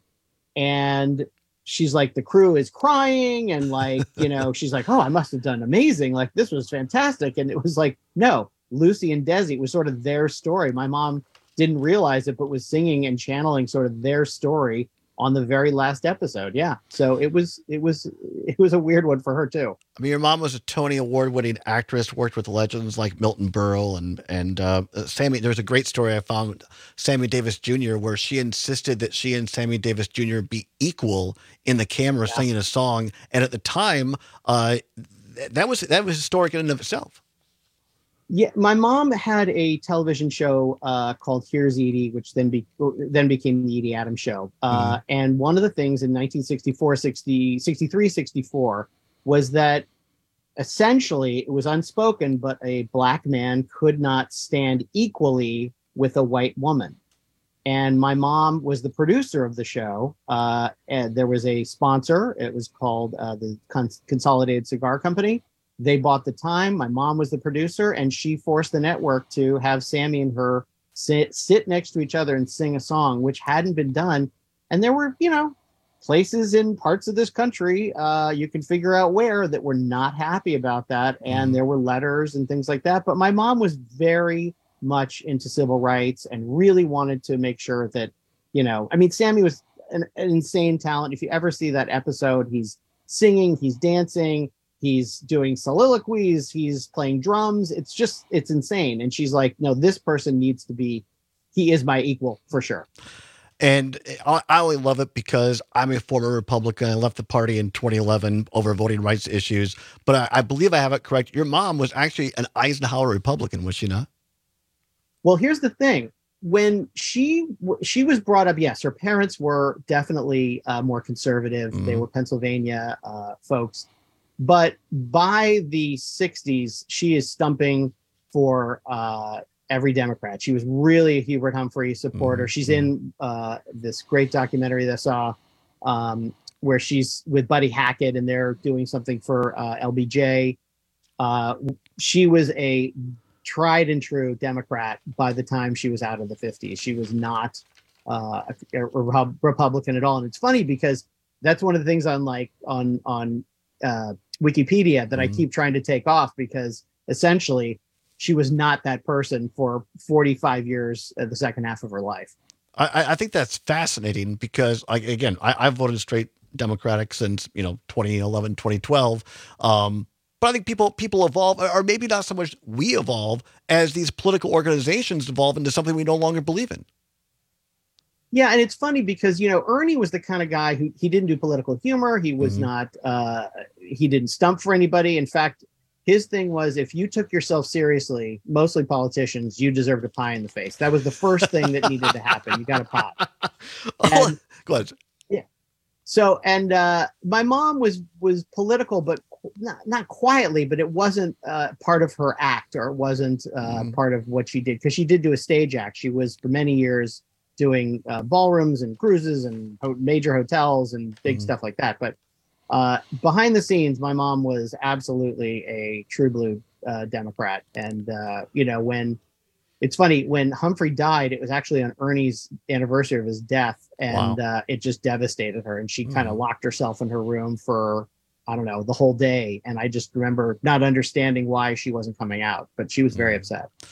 and she's like, the crew is crying, and like, you know, she's like, oh, I must have done amazing, like this was fantastic. And it was like, no, Lucy and Desi, it was sort of their story. My mom didn't realize it, but was singing and channeling sort of their story on the very last episode. Yeah. So it was, it was, it was a weird one for her too. I mean, your mom was a Tony Award winning actress, worked with legends like Milton Berle and, and, uh, Sammy. There's a great story I found, Sammy Davis Junior, where she insisted that she and Sammy Davis Junior be equal in the camera Yeah. singing a song. And at the time, uh, th- that was, that was historic in and of itself. Yeah, my mom had a television show uh, called Here's Edie, which then be, then became the Edie Adams Show. Uh, Mm-hmm. And one of the things in nineteen sixty-four, sixty, sixty-three, sixty-four was that essentially it was unspoken, but a black man could not stand equally with a white woman. And my mom was the producer of the show. Uh, and there was a sponsor. It was called uh, the Cons- Consolidated Cigar Company. They bought the time. My mom was the producer, and she forced the network to have Sammy and her sit, sit next to each other and sing a song, which hadn't been done. And there were, you know, places in parts of this country, uh, you can figure out where, that were not happy about that. And there were letters and things like that. But my mom was very much into civil rights and really wanted to make sure that, you know, I mean, Sammy was an, an insane talent. If you ever see that episode, he's singing, he's dancing, he's doing soliloquies, he's playing drums. It's just, it's insane. And she's like, no, this person needs to be, he is my equal for sure. And I I only love it because I'm a former Republican. I left the party in twenty eleven over voting rights issues. But I, I believe I have it correct. Your mom was actually an Eisenhower Republican, was she not? Well, here's the thing. When she she was brought up, yes, her parents were definitely uh, more conservative. Mm-hmm. They were Pennsylvania uh, folks. But by the sixties, she is stumping for uh, every Democrat. She was really a Hubert Humphrey supporter. Mm-hmm. She's in uh, this great documentary that I saw um, where she's with Buddy Hackett and they're doing something for uh, L B J. Uh, she was a tried and true Democrat by the time she was out of the fifties. She was not uh, a, a Repub- Republican at all. And it's funny because that's one of the things on like on on uh, Wikipedia that Mm-hmm. I keep trying to take off, because essentially she was not that person for forty-five years of the second half of her life. I, I think that's fascinating because, like, again, I, I've voted straight Democratic since, you know, twenty eleven, twenty twelve. Um, but I think people people evolve, or maybe not so much we evolve as these political organizations evolve into something we no longer believe in. Yeah, and it's funny because, you know, Ernie was the kind of guy who, he didn't do political humor. He was Mhm. not, uh, he didn't stump for anybody. In fact, his thing was, if you took yourself seriously, mostly politicians, you deserved a pie in the face. That was the first thing that needed to happen. You got a pie. And, Go ahead. yeah. So, and uh, my mom was was political, but not, not quietly, but it wasn't uh, part of her act, or it wasn't uh, Mhm. part of what she did, because she did do a stage act. She was for many years doing uh, ballrooms and cruises and ho- major hotels and big Mhm. stuff like that. But uh, behind the scenes, my mom was absolutely a true blue uh, Democrat. And, uh, you know, when it's funny, when Humphrey died, it was actually on Ernie's anniversary of his death. And Wow. uh, it just devastated her. And she kind of Mhm. locked herself in her room for, I don't know, the whole day. And I just remember not understanding why she wasn't coming out, but she was very Mhm. upset.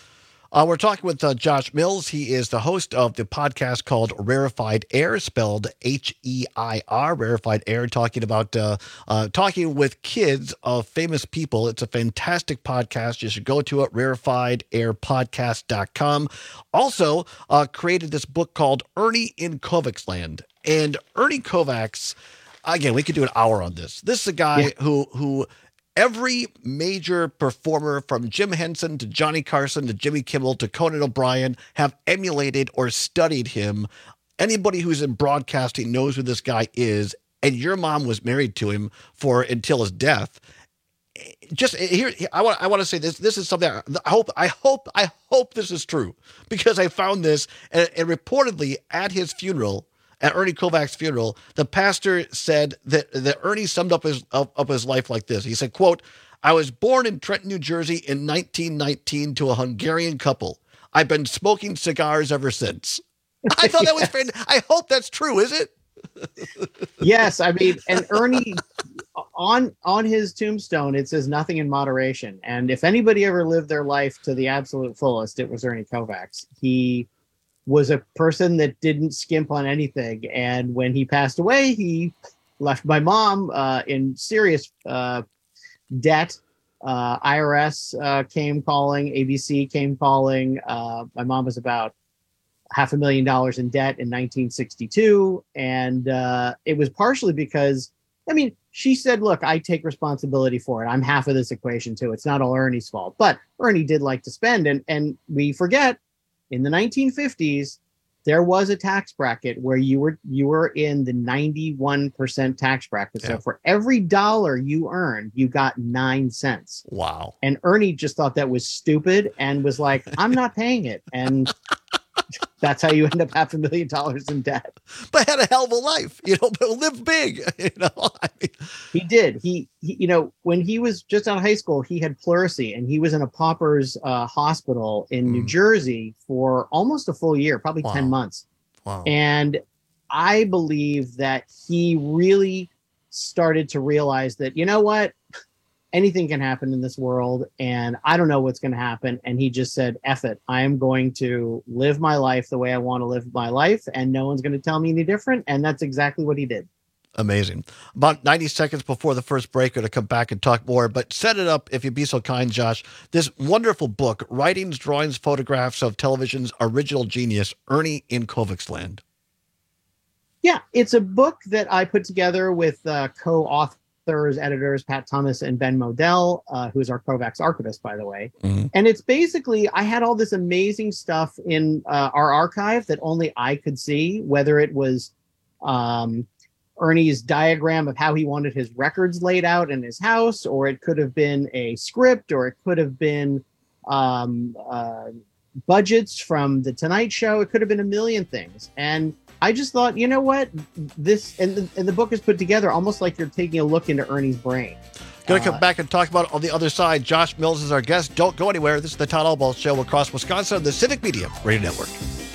Uh, we're talking with uh, Josh Mills. He is the host of the podcast called Rarefied Air, spelled H E I R, Rarefied Air, talking about uh, uh, talking with kids of famous people. It's a fantastic podcast. You should go to it, rarefied air podcast dot com. Also, uh, created this book called Ernie in Kovacs Land. And Ernie Kovacs, again, we could do an hour on this. This is a guy yeah. who who... Every major performer from Jim Henson to Johnny Carson to Jimmy Kimmel to Conan O'Brien have emulated or studied him. Anybody who's in broadcasting knows who this guy is, and your mom was married to him for until his death. Just here, I want I want to say this. This is something I hope I hope I hope this is true, because I found this and, and reportedly at his funeral. At Ernie Kovacs' funeral, the pastor said that, that Ernie summed up his up, up his life like this. He said, quote, "I was born in Trenton, New Jersey in nineteen nineteen to a Hungarian couple. I've been smoking cigars ever since." I thought that was yes. fantastic. I hope that's true, is it? Yes, I mean, and Ernie, on on his tombstone, it says nothing in moderation. And if anybody ever lived their life to the absolute fullest, it was Ernie Kovacs. He was a person that didn't skimp on anything. And when he passed away, he left my mom uh, in serious uh, debt. Uh, I R S uh, came calling, A B C came calling. Uh, my mom was about half a million dollars in debt in nineteen sixty-two. And uh, it was partially because, I mean, she said, look, I take responsibility for it. I'm half of this equation too. It's not all Ernie's fault. But Ernie did like to spend. And, and we forget, in the nineteen fifties, there was a tax bracket where you were you were in the ninety-one percent tax bracket. Yeah. So for every dollar you earned, you got nine cents. Wow. And Ernie just thought that was stupid and was like, I'm not paying it. And that's how you end up half a million dollars in debt. But had a hell of a life, you know, but lived big, you know. I mean, he did. He, he, you know, when he was just out of high school, he had pleurisy and he was in a pauper's uh, hospital in mm. New Jersey for almost a full year, probably wow. ten months. Wow. And I believe that he really started to realize that, you know what? Anything can happen in this world, and I don't know what's going to happen. And he just said, F it. I am going to live my life the way I want to live my life, and no one's going to tell me any different. And that's exactly what he did. Amazing. About ninety seconds before the first break, we're going to come back and talk more, but set it up, if you'd be so kind, Josh. This wonderful book, Writings, Drawings, Photographs of Television's Original Genius, Ernie in Kovacs Land. Yeah, it's a book that I put together with uh, co-author editors Pat Thomas and Ben Modell, uh, who's our Kovacs archivist, by the way. Mm-hmm. And it's basically, I had all this amazing stuff in uh, our archive that only I could see, whether it was um, Ernie's diagram of how he wanted his records laid out in his house, or it could have been a script, or it could have been um, uh, budgets from The Tonight Show. It could have been a million things. And I just thought, you know what, this and the, and the book is put together almost like you're taking a look into Ernie's brain. Going to come uh, back and talk about it on the other side. Josh Mills is our guest. Don't go anywhere. This is the Todd Albaugh Show across Wisconsin on the Civic Media Radio Network.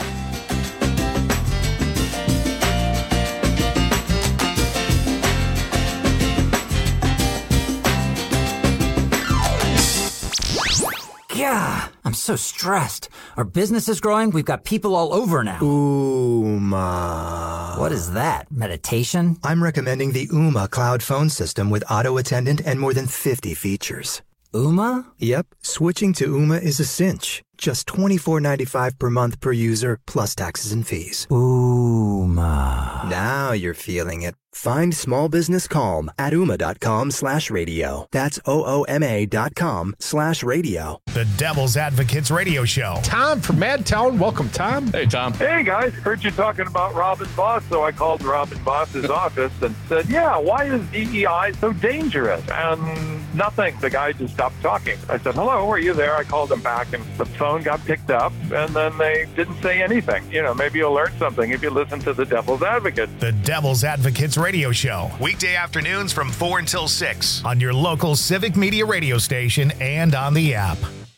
Yeah, I'm so stressed. Our business is growing. We've got people all over now. Ooma. What is that? Meditation? I'm recommending the Ooma cloud phone system with auto attendant and more than fifty features. Ooma? Yep. Switching to Ooma is a cinch. Just twenty-four ninety-five per month per user, plus taxes and fees. Ooma. Now you're feeling it. Find small business calm at ooma.com slash radio. That's O-O-M-A dot com slash radio. The Devil's Advocates Radio Show. Tom from Madtown. Welcome, Tom. Hey, Tom. Hey, guys. Heard you talking about Robin Boss, so I called Robin Boss's office and said, yeah, why is D E I so dangerous? And nothing. The guy just stopped talking. I said, hello, are you there? I called him back, and the phone got picked up, and then they didn't say anything. You know, maybe you'll learn something if you listen to the Devil's Advocate. The Devil's Advocates Radio Show. Weekday afternoons from four until six on your local Civic Media radio station and on the app.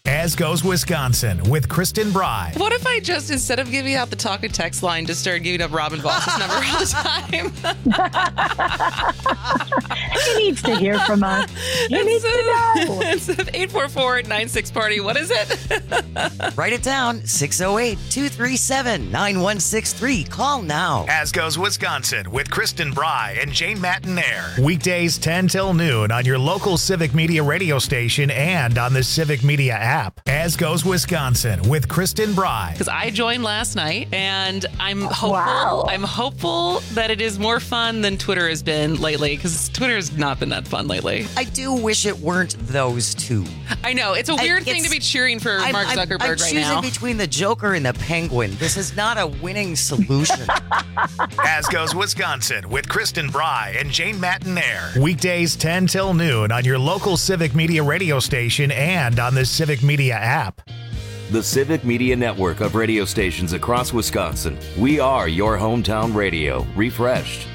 As Goes Wisconsin with Kristen Bry. What if I just, instead of giving out the talk and text line, just started giving up Robin Voss's number all the time? He needs to hear from us. He needs to know. It's eight four four, nine six party. What is it? Write it down. six oh eight, two three seven, nine one six three. Call now. As Goes Wisconsin with Kristen Bry and Jane Matinaire. Weekdays ten till noon on your local Civic Media radio station and on the Civic Media app. As Goes Wisconsin with Kristen Bry. Because I joined last night, and I'm hopeful. Wow. I'm hopeful that it is more fun than Twitter has been lately. Because Twitter has not been that fun lately. I do wish it weren't those two. I know it's a weird I, thing to be cheering for I'm, Mark I'm, Zuckerberg I'm right choosing now. between the Joker and the Penguin. This is not a winning solution. As Goes Wisconsin with Kristen Bry and Jane Matinaire. Weekdays ten till noon on your local Civic Media radio station and on the Civic Media app. The Civic Media network of radio stations across Wisconsin. We are your hometown radio, refreshed.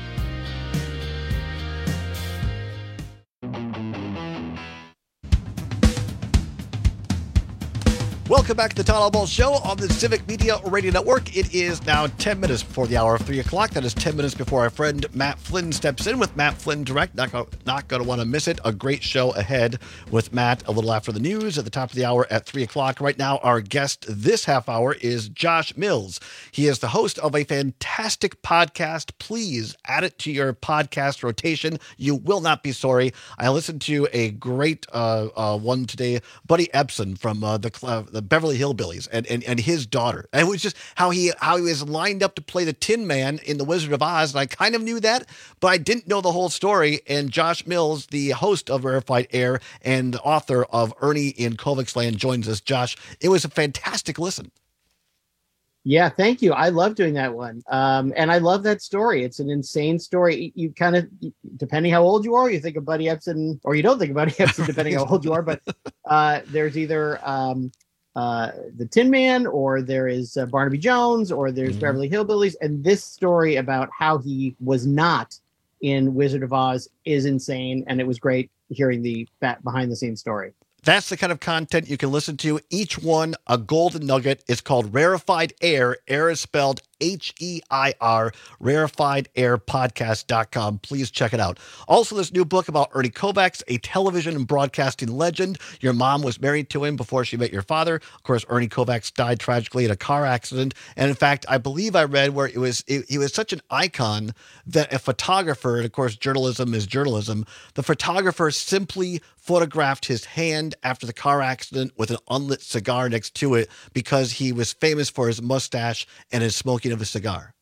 Welcome back to the Todd Albaugh Show on the Civic Media Radio Network. It is now ten minutes before the hour of three o'clock. That is ten minutes before our friend Matt Flynn steps in with Matt Flynn Direct. Not, go, not going to want to miss it. A great show ahead with Matt a little after the news at the top of the hour at three o'clock. Right now, our guest this half hour is Josh Mills. He is the host of a fantastic podcast. Please add it to your podcast rotation. You will not be sorry. I listened to a great uh, uh, one today, Buddy Ebsen from uh, the, uh, the Beverly Hillbillies and, and, and his daughter. And it was just how he how he was lined up to play the Tin Man in The Wizard of Oz. And I kind of knew that, but I didn't know the whole story. And Josh Mills, the host of Rarefied Air and author of Ernie in Kovac's Land, joins us. Josh, it was a fantastic listen. Yeah, thank you. I love doing that one. Um, and I love that story. It's an insane story. You kind of, depending how old you are, you think of Buddy Ebsen, or you don't think of Buddy Ebsen, depending how old you are. But uh, there's either um, uh, the Tin Man, or there is uh, Barnaby Jones, or there's mm-hmm. Beverly Hillbillies. And this story about how he was not in Wizard of Oz is insane. And it was great hearing the back behind the scenes story. That's the kind of content you can listen to. Each one a golden nugget. It's called Rarefied Air. Air is spelled H E I R, rarefied air podcast dot com. Please check it out. Also, this new book about Ernie Kovacs, a television and broadcasting legend. Your mom was married to him before she met your father. Of course, Ernie Kovacs died tragically in a car accident. And in fact, I believe I read where it was it, he was such an icon that a photographer, and of course, journalism is journalism, the photographer simply photographed his hand after the car accident with an unlit cigar next to it because he was famous for his mustache and his smoking of a cigar.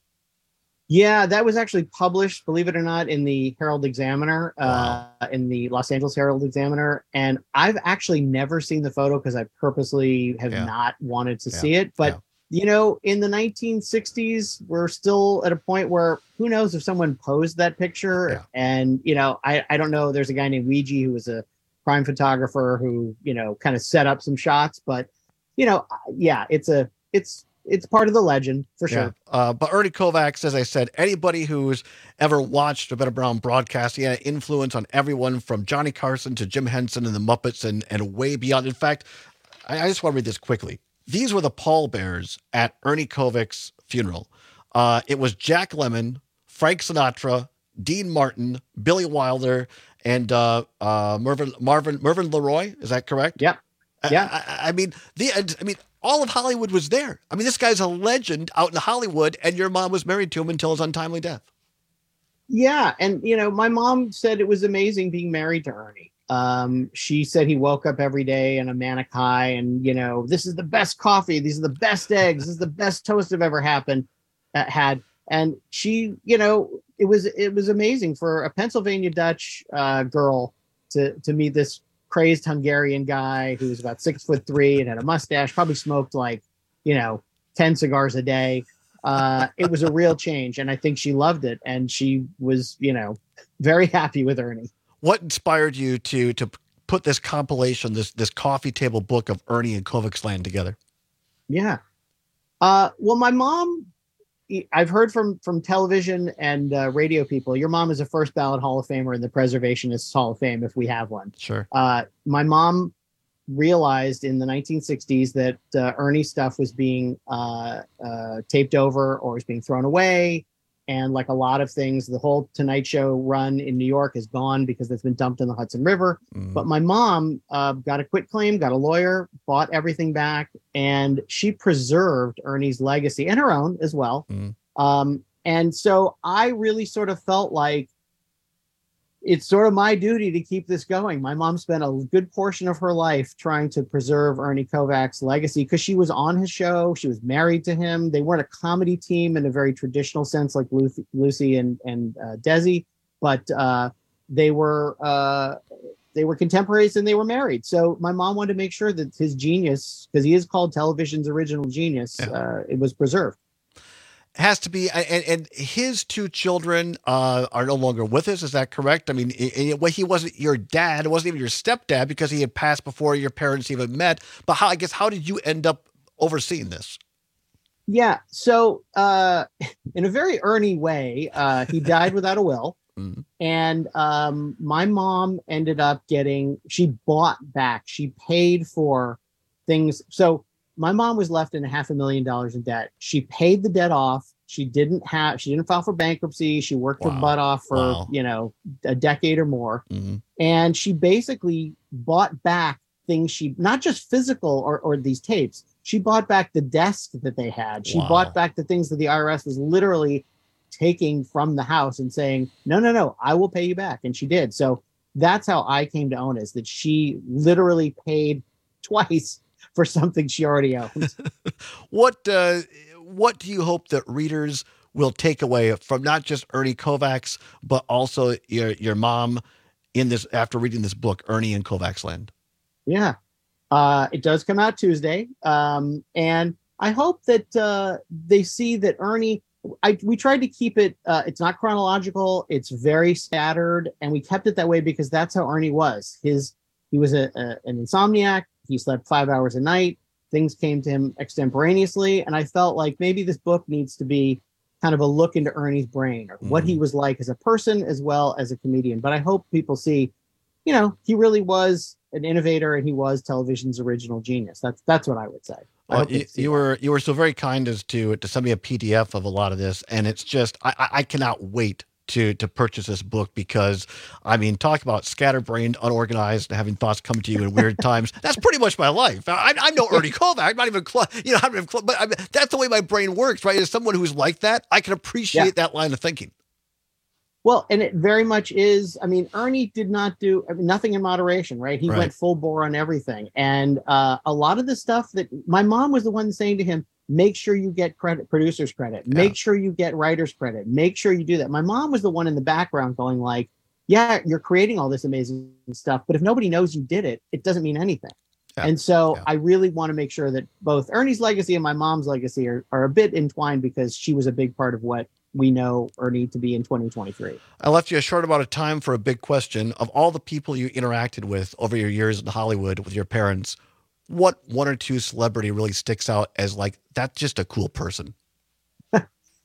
Yeah, that was actually published, believe it or not, in the Herald Examiner, wow. uh, in the Los Angeles Herald Examiner. And I've actually never seen the photo because I purposely have yeah. not wanted to yeah. see it. But, yeah. you know, in the nineteen sixties, we're still at a point where who knows if someone posed that picture. Yeah. And, you know, I, I don't know. There's a guy named Ouija who was a crime photographer who, you know, kind of set up some shots. But, you know, yeah, it's a it's. It's part of the legend for sure. Yeah. Uh, but Ernie Kovacs, as I said, anybody who's ever watched Better Brown broadcast, he had an influence on everyone from Johnny Carson to Jim Henson and the Muppets and, and way beyond. In fact, I, I just want to read this quickly. These were the pallbearers at Ernie Kovacs' funeral. Uh, it was Jack Lemmon, Frank Sinatra, Dean Martin, Billy Wilder, and uh, uh, Mervyn, Marvin, Mervyn LeRoy. Is that correct? Yeah. Yeah. I, I, I mean, the, I mean, all of Hollywood was there. I mean, this guy's a legend out in Hollywood, and your mom was married to him until his untimely death. Yeah. And, you know, my mom said it was amazing being married to Ernie. Um, she said he woke up every day in a manic high and, you know, this is the best coffee. These are the best eggs. This is the best toast I've ever happened, uh, had. And she, you know, it was, it was amazing for a Pennsylvania Dutch uh, girl to, to meet this crazed Hungarian guy who was about six foot three and had a mustache, probably smoked like, you know, ten cigars a day. Uh, it was a real change. And I think she loved it. And she was, you know, very happy with Ernie. What inspired you to, to put this compilation, this, this coffee table book of Ernie and Kovac's Land together? Yeah. Uh, well, my mom, I've heard from, from television and uh, radio people, your mom is a first ballot Hall of Famer in the Preservationists Hall of Fame, if we have one. Sure. Uh, my mom realized in the nineteen sixties that uh, Ernie stuff was being uh, uh, taped over or was being thrown away. And like a lot of things, the whole Tonight Show run in New York is gone because it's been dumped in the Hudson River. Mm. But my mom uh, got a quitclaim, got a lawyer, bought everything back, and she preserved Ernie's legacy and her own as well. Mm. Um, and so I really sort of felt like it's sort of my duty to keep this going. My mom spent a good portion of her life trying to preserve Ernie Kovac's legacy because she was on his show. She was married to him. They weren't a comedy team in a very traditional sense like Lucy, Lucy and, and uh, Desi, but uh, they were uh, they were contemporaries and they were married. So my mom wanted to make sure that his genius, because he is called television's original genius, Yeah. uh, it was preserved. Has to be, and, and his two children uh, are no longer with us. Is that correct? I mean, i- i- well, he wasn't your dad. It wasn't even your stepdad because he had passed before your parents even met. But how, I guess, how did you end up overseeing this? Yeah. So uh, in a very Ernie way, uh, he died without a will. Mm. And um, my mom ended up getting, she bought back, she paid for things. So my mom was left in a half a million dollars in debt. She paid the debt off. She didn't have, she didn't file for bankruptcy. She worked her Wow. butt off for, Wow. you know, a decade or more. Mm-hmm. And she basically bought back things she, not just physical or, or these tapes, she bought back the desk that they had. She Wow. bought back the things that the I R S was literally taking from the house and saying, no, no, no, I will pay you back. And she did. So that's how I came to own it, is that she literally paid twice for something she already owns. What uh, what do you hope that readers will take away from not just Ernie Kovac's, but also your your mom in this after reading this book, Ernie in Kovac's Land? Yeah. Uh, it does come out Tuesday. Um, and I hope that uh, they see that Ernie, I, we tried to keep it, uh, it's not chronological, it's very scattered, and we kept it that way because that's how Ernie was. His He was a, a an insomniac. He slept five hours a night. Things came to him extemporaneously. And I felt like maybe this book needs to be kind of a look into Ernie's brain or what he was like as a person as well as a comedian. But I hope people see, you know, he really was an innovator and he was television's original genius. That's that's what I would say. I Well, hope you, they see you that. were you were so very kind as to to send me a P D F of a lot of this, and it's just I, I- I cannot wait to to purchase this book because I mean, talk about scatterbrained, unorganized, and having thoughts come to you in weird times. That's pretty much my life. I, I'm no Ernie Kovac. I'm not even close. You know, I'm not even close, but I mean, that's the way my brain works, right? As someone who's like that, I can appreciate Yeah. that line of thinking. Well, and it very much is. I mean, Ernie did not do I mean, nothing in moderation, right? He Right. went full bore on everything. And uh, a lot of the stuff that my mom was the one saying to him, make sure you get credit, producer's credit, make sure you get writer's credit, make sure you do that. My mom was the one in the background going like, yeah, you're creating all this amazing stuff, but if nobody knows you did it, it doesn't mean anything. Yeah. And so I really want to make sure that both Ernie's legacy and my mom's legacy are, are a bit entwined because she was a big part of what we know Ernie to be in twenty twenty-three. I left you a short amount of time for a big question. Of all the people you interacted with over your years in Hollywood with your parents, what one or two celebrity really sticks out as like, that's just a cool person? Uh,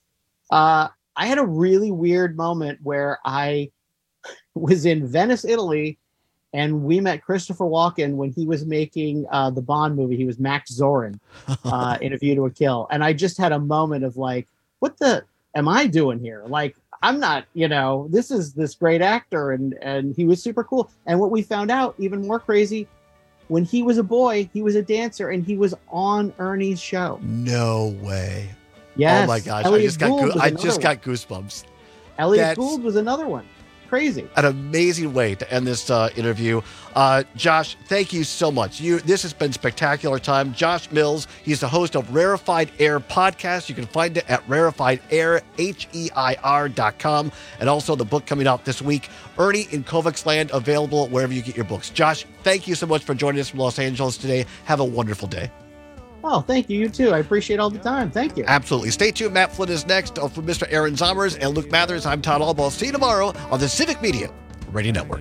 I had a really weird moment where I was in Venice, Italy, and we met Christopher Walken when he was making uh, the Bond movie. He was Max Zorin uh, in A View to a Kill. And I just had a moment of like, what the am I doing here? Like, I'm not, you know, this is this great actor. And, and he was super cool. And what we found out, even more crazy, when he was a boy, he was a dancer and he was on Ernie's show. No way. Yes. Oh my gosh. Elliot I just got Gould goo- was I another just one. got goosebumps. Elliot That's- Gould was another one. Crazy. An amazing way to end this uh, interview. Uh, Josh, thank you so much. You, this has been spectacular time. Josh Mills, he's the host of Rarefied Air podcast. You can find it at rarefied air, H E I R dot com. And also the book coming out this week, Ernie in Kovac's Land, available wherever you get your books. Josh, thank you so much for joining us from Los Angeles today. Have a wonderful day. Oh, thank you. You too. I appreciate all the time. Thank you. Absolutely. Stay tuned. Matt Flynn is next. Oh, for Mister Aaron Zomers and Luke Mathers, I'm Todd Albaugh. See you tomorrow on the Civic Media Radio Network.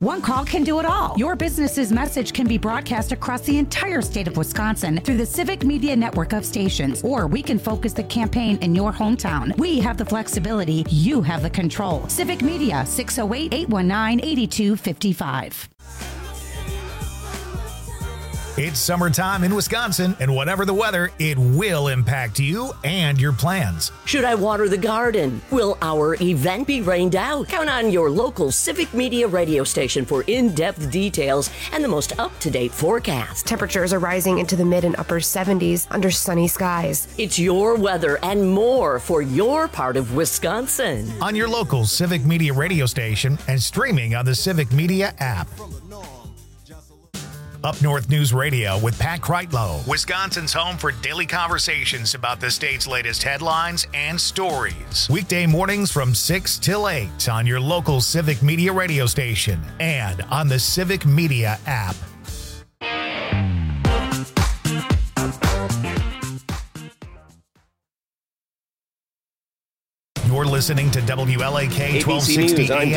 One call can do it all. Your business's message can be broadcast across the entire state of Wisconsin through the Civic Media network of stations, or we can focus the campaign in your hometown. We have the flexibility. You have the control. Civic Media, six oh eight, eight one nine, eight two five five. It's summertime in Wisconsin, and whatever the weather, it will impact you and your plans. Should I water the garden? Will our event be rained out? Count on your local Civic Media radio station for in-depth details and the most up-to-date forecast. Temperatures are rising into the mid and upper seventies under sunny skies. It's your weather and more for your part of Wisconsin. On your local Civic Media radio station and streaming on the Civic Media app. Up North News Radio with Pat Kreitlow, Wisconsin's home for daily conversations about the state's latest headlines and stories. Weekday mornings from six till eight on your local Civic Media radio station and on the Civic Media app. You're listening to W L A K twelve sixty A M.